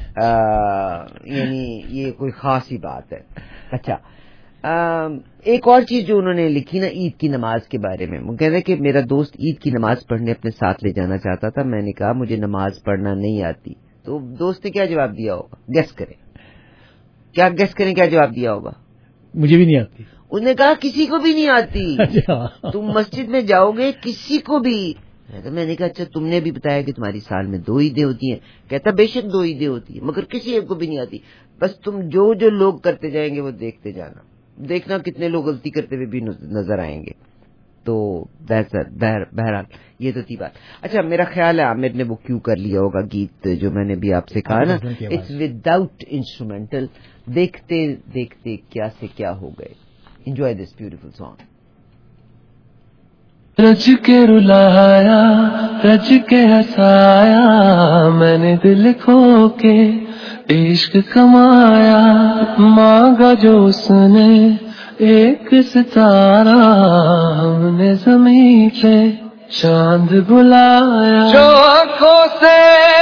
آ, یعنی یہ کوئی خاص ہی بات ہے. اچھا آ, ایک اور چیز جو انہوں نے لکھی نا عید کی نماز کے بارے میں، وہ کہتے ہیں کہ میرا دوست عید کی نماز پڑھنے اپنے ساتھ لے جانا چاہتا تھا. میں نے کہا مجھے نماز پڑھنا نہیں آتی. تو دوست نے کیا جواب دیا ہوگا؟ گیس کریں، کیا گیس کریں کیا جواب دیا ہوگا؟ مجھے بھی نہیں آتی. اس نے کہا کسی کو بھی نہیں آتی. تم مسجد میں جاؤ گے کسی کو بھی. میں نے کہا اچھا تم نے بھی بتایا کہ تمہاری سال میں دو عیدیں ہوتی ہیں. کہتا بے شک دو عیدیں ہوتی ہیں مگر کسی ایک کو بھی نہیں آتی. بس تم جو جو لوگ کرتے جائیں گے وہ دیکھتے جانا، دیکھنا کتنے لوگ غلطی کرتے ہوئے بھی نظر آئیں گے. تو بہرحال یہ تو تھی بات. اچھا میرا خیال ہے عامر نے وہ کیوں کر لیا ہوگا گیت جو میں نے بھی آپ سے کہا نا، اٹس وداؤٹ انسٹرومینٹل. دیکھتے دیکھتے کیا سے کیا ہو گئے. Enjoy this beautiful song. رج کے رلایا رج کے ہنسایا میں نے دل کھو کے عشق کمایا، مانگا جو اس نے ایک ستارہ ہم نے زمین سے چاند بلایا. جو آنکھوں سے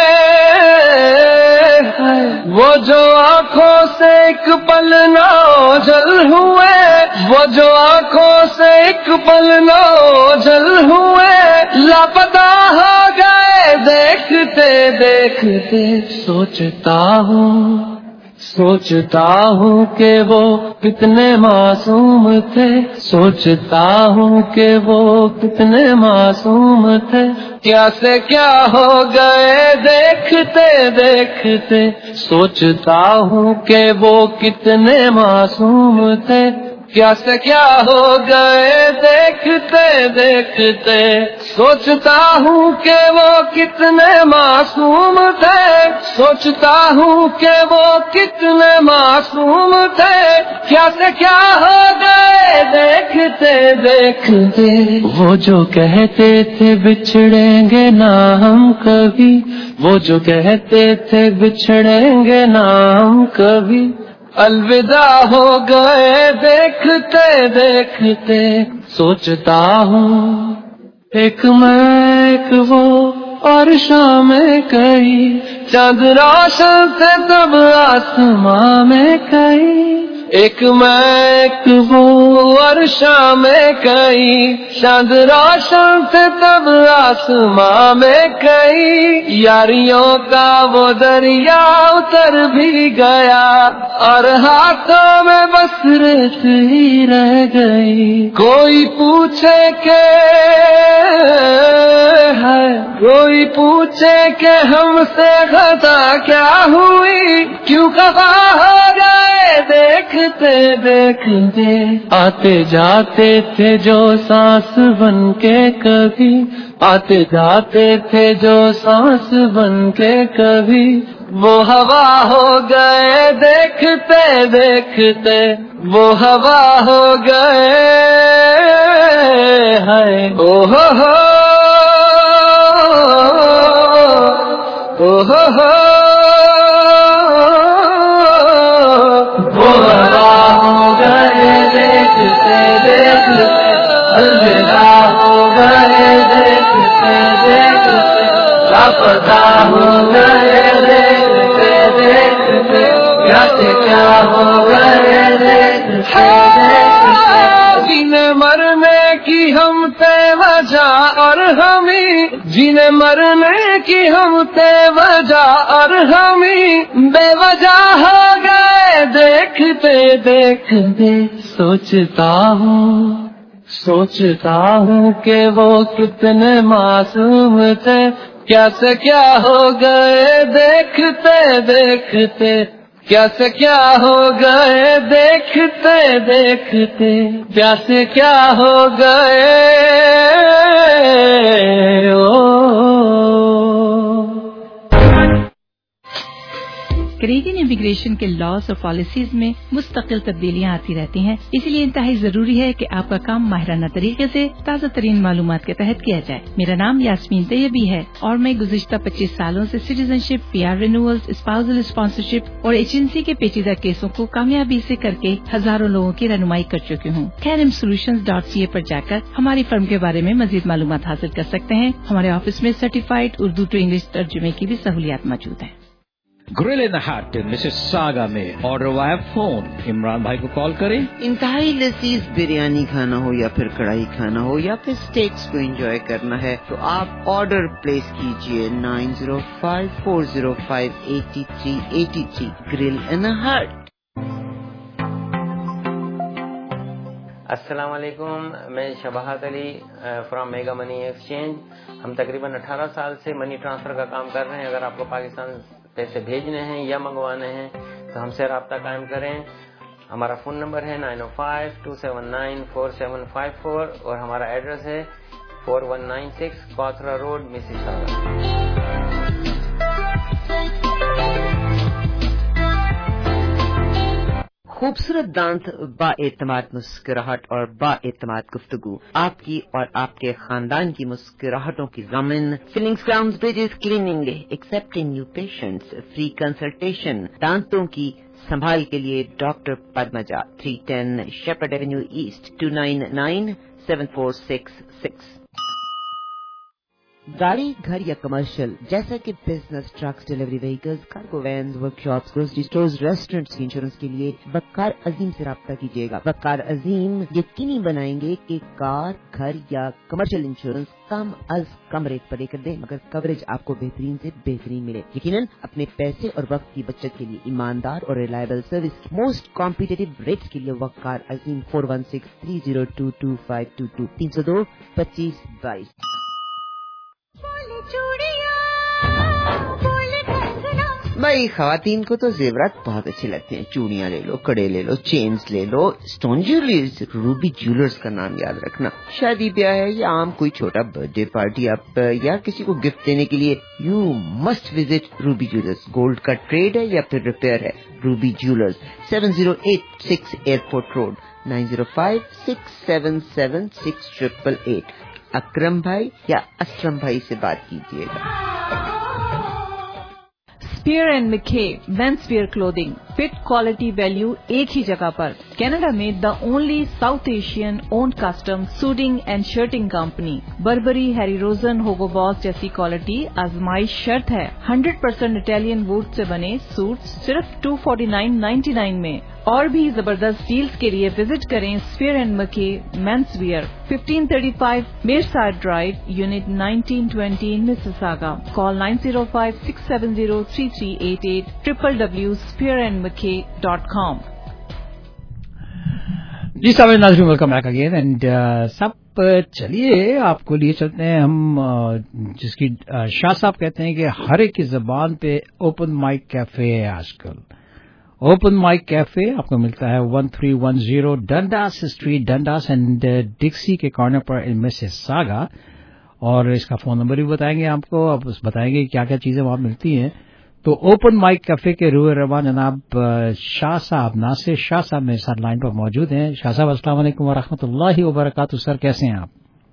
وہ جو آنکھوں سے ایک پل نہ اوجھل ہوئے، وہ جو آنکھوں سے ایک پل نہ اوجھل ہوئے، لاپتہ ہو گئے دیکھتے دیکھتے. سوچتا ہوں سوچتا ہوں کہ وہ کتنے معصوم تھے، سوچتا ہوں کہ وہ کتنے معصوم تھے. کیا سے کیا ہو گئے دیکھتے دیکھتے، سوچتا ہوں کہ وہ کتنے معصوم تھے. کیا سے کیا ہو گئے دیکھتے دیکھتے، سوچتا ہوں کہ وہ کتنے معصوم تھے، سوچتا ہوں کہ وہ کتنے معصوم تھے. کیا سے کیا ہو گئے دیکھتے دیکھتے. وہ جو کہتے تھے بچھڑیں گے نہ ہم کبھی، وہ جو کہتے تھے بچھڑیں گے نہ ہم کبھی، الوداع ہو گئے دیکھتے دیکھتے. سوچتا ہوں ایک میں वो اور شام کئی چاند روشن تھے تب آسماں میں کئی ایک میں ایک وہ اور شام کئی چاند روشن تھے تب آسماں میں کئی یاریوں کا وہ دریا اتر بھی گیا اور ہاتھوں میں بس ریت ہی رہ گئی کوئی پوچھے کہ ہے کوئی پوچھے کہ ہم سے خطا کیا ہوئی کیوں خفا ہو گئے دیکھتے دیکھتے آتے جاتے تھے جو سانس بن کے کبھی آتے جاتے تھے جو سانس بن کے کبھی وہ ہوا ہو گئے دیکھتے دیکھتے وہ ہوا ہو گئے ہے او ہو ہو او ہو ہو وہ ہوا ہو گئے دیکھتے دیکھتے الوداع ہو گئے دیکھتے دیکھتے لاپتہ ہو گئے دیکھتے دیکھتے کیا سے کیا ہو گئے دیکھتے دیکھتے جینے مرنے کی ہم تے وجہ اور ہمیں جینے مرنے کی ہم تے وجہ اور ہمیں بے وجہ ہو گئے دیکھتے دیکھتے سوچتا ہوں سوچتا ہوں کہ وہ کتنے معصوم تھے کیا سے کیا ہو گئے دیکھتے دیکھتے کیا سے کیا ہو گئے دیکھتے دیکھتے کیا سے کیا ہو گئے او کینیڈین امیگریشن کے لاز اور پالیسیز میں مستقل تبدیلیاں آتی رہتی ہیں، اسی لیے انتہائی ضروری ہے کہ آپ کا کام ماہرانہ طریقے سے تازہ ترین معلومات کے تحت کیا جائے۔ میرا نام یاسمین طیبی ہے اور میں گزشتہ پچیس سالوں سے citizenship, P R renewals, spousal sponsorship اور ایجنسی کے پیچیدہ کیسوں کو کامیابی سے کر کے ہزاروں لوگوں کی رہنمائی کر چکی ہوں۔ Karam solutions dot C A پر جا کر ہماری فرم کے بارے میں مزید معلومات حاصل کر سکتے ہیں۔ ہمارے آفس میں سرٹیفائڈ اردو ٹو انگلش ترجمے کی بھی سہولیات موجود ہیں۔ Grill in hut Mississauga میں آرڈر وایا فون عمران بھائی کو کال کریں۔ انتہائی لذیذ بریانی کھانا ہو یا پھر کڑھائی کھانا ہو یا پھر اسٹیکس کو انجوائے کرنا ہے تو آپ آرڈر پلیس کیجئے nine zero five four zero five eighty three eighty three grill in hut. السلام علیکم، میں Shabahat Ali from mega money exchange. ہم تقریباً اٹھارہ سال سے منی ٹرانسفر کا کام کر رہے ہیں۔ اگر آپ کو پاکستان پیسے بھیجنے ہیں یا منگوانے ہیں تو ہم سے رابطہ قائم کریں۔ ہمارا فون نمبر ہے nine O five two seven nine four seven five four اور ہمارا ایڈریس ہے فور ون نائن سکس کوتھرا روڈ مسیساگا۔ خوبصورت دانت، با اعتماد مسکراہٹ اور با اعتماد گفتگو، آپ کی اور آپ کے خاندان کی مسکراہٹوں کی ضامن۔ Fillings crowns bridges cleaning, accepting new patients, free consultation, دانتوں کی سنبھال کے لیے doctor Padmaja, three ten Sheppard avenue east, two nine nine seven four six six. گاڑی، گھر یا کمرشل جیسا کہ business, trucks, delivery vehicles, cargo vans, workshops, grocery stores, restaurants کی انشورنس کے لیے وقار عظیم سے رابطہ کیجیے گا۔ وقار عظیم یقینی بنائیں گے کہ کار، گھر یا کمرشل انشورنس کم از کم ریٹ پر لے کر دیں مگر کوریج آپ کو بہترین سے بہترین ملے۔ یقیناً اپنے پیسے اور وقت کی بچت کے لیے ایماندار اور reliable service, most competitive rates کے لیے Waqar Azeem four one six three zero two two five two two تین سو دو پچیس بائیس۔ بھائی خواتین کو تو زیورات بہت اچھے لگتے ہیں، چوڑیاں لے لو، کڑے لے لو، چینز لے لو، اسٹون جیولریز، روبی جیولرز کا نام یاد رکھنا۔ شادی بیاہ ہے یا عام کوئی چھوٹا برتھ ڈے پارٹی آپ یا کسی کو گفٹ دینے کے لیے you must visit Ruby Jewellers. Gold کا ٹریڈ ہے یا پھر ریپیئر ہے، Ruby Jewellers, seven zero eight six airport road, nine zero five six seven seven six triple eight. Akram بھائی یا اسرم بھائی سے بات کیجیے گا۔ Spear and Mike men's wear clothing, fit quality value एक ही जगह पर। कनाडा में the only South Asian owned custom suiting and shirting company. Burberry, Harry Rojan, Hugo Boss जैसी क्वालिटी आजमाइश शर्त है। Hundred percent Italian would say बने सूट सिर्फ two forty nine ninety nine में। और भी जबरदस्त डील्स के लिए विजिट करें Spear and Mike men's wear, fifteen thirty five Meyerside drive, unit nineteen twenty in Mississauga. Call nine zero five six seven zero three three eight eight, triple W Spear and Mike dot com. जी साहब, नाज़रीन, welcome back again. And सब चलिए आपको लिए चलते हैं हम, uh, जिसकी uh, शाह साहब कहते हैं कि हर एक की जबान पे ओपन माइक कैफे है आजकल। ओपन माइक कैफे आपको मिलता है one three one zero Dundas street, Dundas and Dixie के कॉर्नर पर इन मिसिसागा। और इसका फोन नंबर भी बताएंगे आपको, अब बताएंगे क्या क्या चीजें वहां मिलती हैं। तो ओपन माइक कैफे के रूए रवान जनाब शाह साहब, नासिर शाह साहब मेरे साथ लाइन पर मौजूद हैं। शाह साहब, अस्सलाम वालेकुम व रहमतुल्लाहि व बरकातहू। सर, कैसे हैं आप?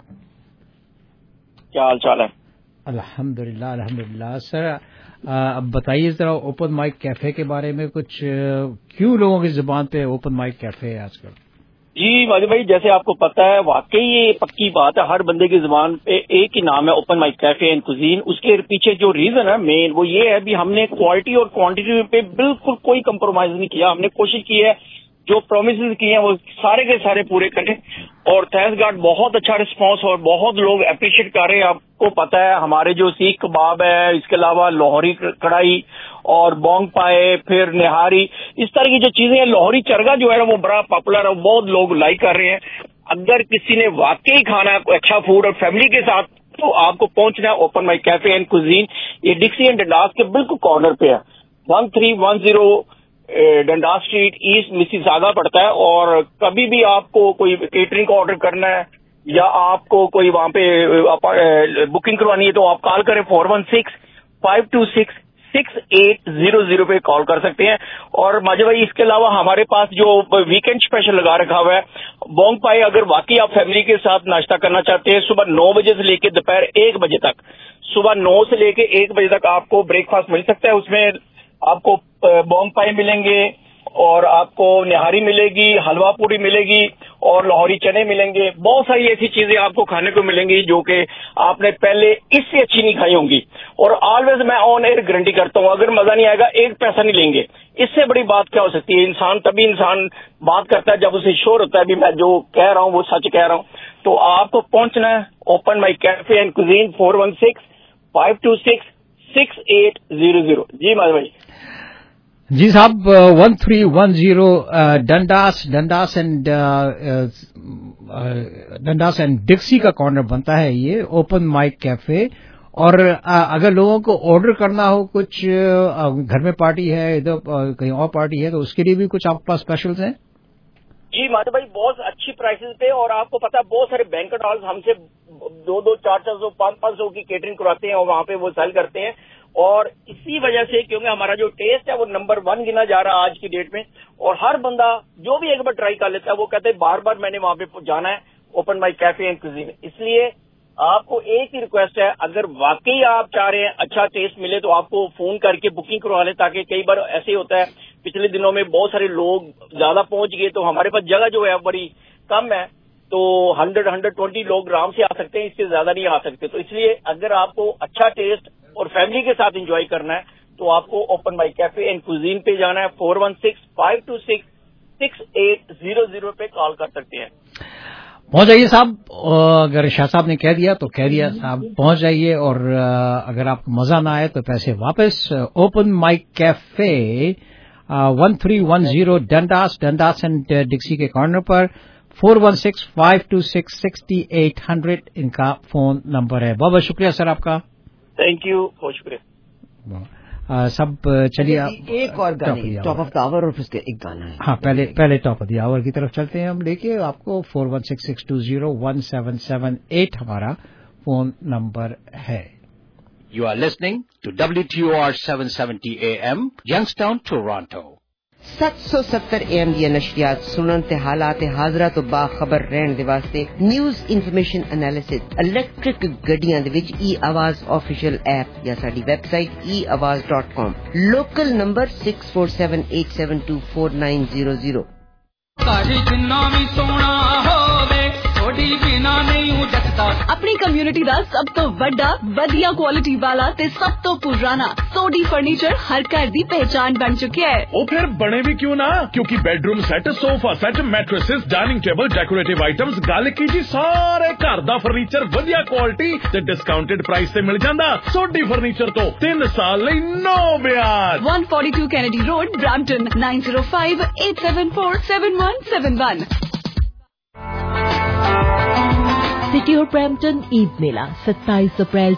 क्या हाल चाल है? अल्हम्दुलिल्लाह अल्हम्दुलिल्लाह। सर, अब बताइए जरा ओपन माइक कैफे के बारे में कुछ, क्यों लोगों की जुबान पे ओपन माइक कैफे है आजकल? जी वाजिब भाई, जैसे आपको पता है, वाकई ये पक्की बात है, हर बंदे की जुबान पे एक ही नाम है, open mic cafe and cuisine. उसके पीछे जो रीजन है मेन वो ये है भी हमने क्वालिटी और क्वांटिटी पे बिल्कुल कोई कंप्रोमाइज नहीं किया। हमने कोशिश की है जो प्रोमिस किए हैं वो सारे के सारे पूरे करें, और थैंक्स गॉड बहुत अच्छा रिस्पांस और बहुत लोग अप्रिशिएट कर रहे हैं। आपको पता है हमारे जो सीख कबाब है, इसके अलावा लाहौरी कढ़ाई और बोंग पाए, फिर निहारी, इस तरह की जो चीजें हैं, लाहौरी चरगा जो है वो बड़ा पॉपुलर है, बहुत लोग लाइक कर रहे हैं। अगर किसी ने वाकई खाना है अच्छा फूड और फैमिली के साथ, तो आपको पहुंचना है open mic cafe and cuisine. ये डिक्सी एंड डंडास के बिल्कुल कॉर्नर पे है, one three one zero Dundas street east Mississauga पड़ता है। और कभी भी आपको कोई केटरिंग का ऑर्डर करना है या आपको कोई वहां पे बुकिंग करवानी है तो आप कॉल करें four one six five two six six eight zero zero पे कॉल कर सकते हैं। और माजे भाई, इसके अलावा हमारे पास जो वीकेंड स्पेशल लगा रखा हुआ है बोंग पाई, अगर वाकई आप फैमिली के साथ नाश्ता करना चाहते हैं, सुबह नौ बजे से लेके दोपहर एक बजे तक, सुबह नौ से लेके एक बजे तक आपको ब्रेकफास्ट मिल सकता है। उसमें आपको बोंग पाई मिलेंगे और आपको निहारी मिलेगी, हलवा पूरी मिलेगी और लाहौरी चने मिलेंगे। बहुत सारी ऐसी चीजें आपको खाने को मिलेंगी जो कि आपने पहले इससे अच्छी नहीं खाई होंगी। और ऑलवेज मैं ऑन एयर गारंटी करता हूँ, अगर मजा नहीं आएगा एक पैसा नहीं लेंगे। इससे बड़ी बात क्या हो सकती है? इंसान तभी इंसान बात करता है जब उसे श्योर होता है भी मैं जो कह रहा हूँ वो सच कह रहा हूँ। तो आपको पहुंचना है open mic cafe and cuisine, four one six five two six six eight zero zero. जी माज भाई। जी साहब, one three one zero Dundas Dundas and Dundas and Dixie का कॉर्नर बनता है ये ओपन माइक कैफे। और uh, अगर लोगों को ऑर्डर करना हो, कुछ uh, घर में पार्टी है, इधर uh, कहीं और पार्टी है, तो उसके लिए भी कुछ आपके पास स्पेशल्स हैं? जी माधव भाई, बहुत अच्छी प्राइसेस पे। और आपको पता है बहुत सारे बैंकेट हॉल्स हमसे दो दो चार चार सौ पांच पांच सौ की केटरिंग कराते हैं और वहां पे वो सेल करते हैं। और इसी वजह से, क्योंकि हमारा जो टेस्ट है वो नंबर वन गिना जा रहा है आज की डेट में, और हर बंदा जो भी एक बार ट्राई कर लेता है वो कहते हैं बार बार मैंने वहां पे जाना है open mic cafe and cuisine. इसलिए आपको एक ही रिक्वेस्ट है, अगर वाकई आप चाह रहे हैं अच्छा टेस्ट मिले तो आपको फोन करके बुकिंग करवा लें, ताकि कई बार ऐसे होता है पिछले दिनों में बहुत सारे लोग ज्यादा पहुंच गए तो हमारे पास जगह जो है बड़ी कम है, तो हंड्रेड हंड्रेड ट्वेंटी लोग आराम से आ सकते हैं, इससे ज्यादा नहीं आ सकते। तो इसलिए अगर आपको अच्छा टेस्ट और फैमिली के साथ एंजॉय करना है तो आपको open mic cafe and cuisine पे जाना है, four one six five two six six eight zero zero पे कॉल कर सकते हैं। पहुंच जाइए साहब, अगर शाह साहब ने कह दिया तो कह दिया साहब, पहुंच जाइए। और अगर आपको मजा ना आए तो पैसे वापस। Open mic cafe one three one zero Dundas Dundas and Dixie के कॉर्नर पर, four one six five two six sixty eight hundred इनका फोन नंबर है। बहुत बहुत शुक्रिया सर आपका। थैंक यू, बहुत शुक्रिया। आ, सब चलिए, एक और गाना, टॉप ऑफ द आवर, और फिर एक गाना है। हाँ, पहले पहले टॉप ऑफ द आवर की तरफ चलते हैं हम लेके आपको। Four one six six two zero one seven seven eight हमारा फोन नंबर है। You are listening to W T O R seven seventy A M, Youngstown, Toronto. سات سو ستر اے ایم دیا نشریات سنن تے حالات حاضرہ تو باخبر رہن دے واسطے نیوز انفارمیشن انالیسس الیکٹرک گڈیاں دے وچ ای آواز آفیشیل ایپ یا ساڈی website E Awaz dot com. Local number six four seven eight seven two four nine zero zero. اپنی کمیونٹی دا سب تو بڑا بدیا کوالٹی والا تے سب تو پرانا سوڈی فرنیچر ہر گھر دی پہچان بن چکیا ہے. او پھر بنے بھی کیوں نہ کیونکہ bedroom set sofa set mattresses dining table decorative items گل کی جی سارے گھر دا فرنیچر ودیا کوالٹی تے ڈسکاؤنٹڈ پرائس تے مل جاندا. سوڈی فرنیچر تو تین سال لئی نو بیاج. One forty two Kennedy road Brampton nine zero five eight seven four seven one seven one. City اور برامپٹن عید میلہ ستائیس اپریل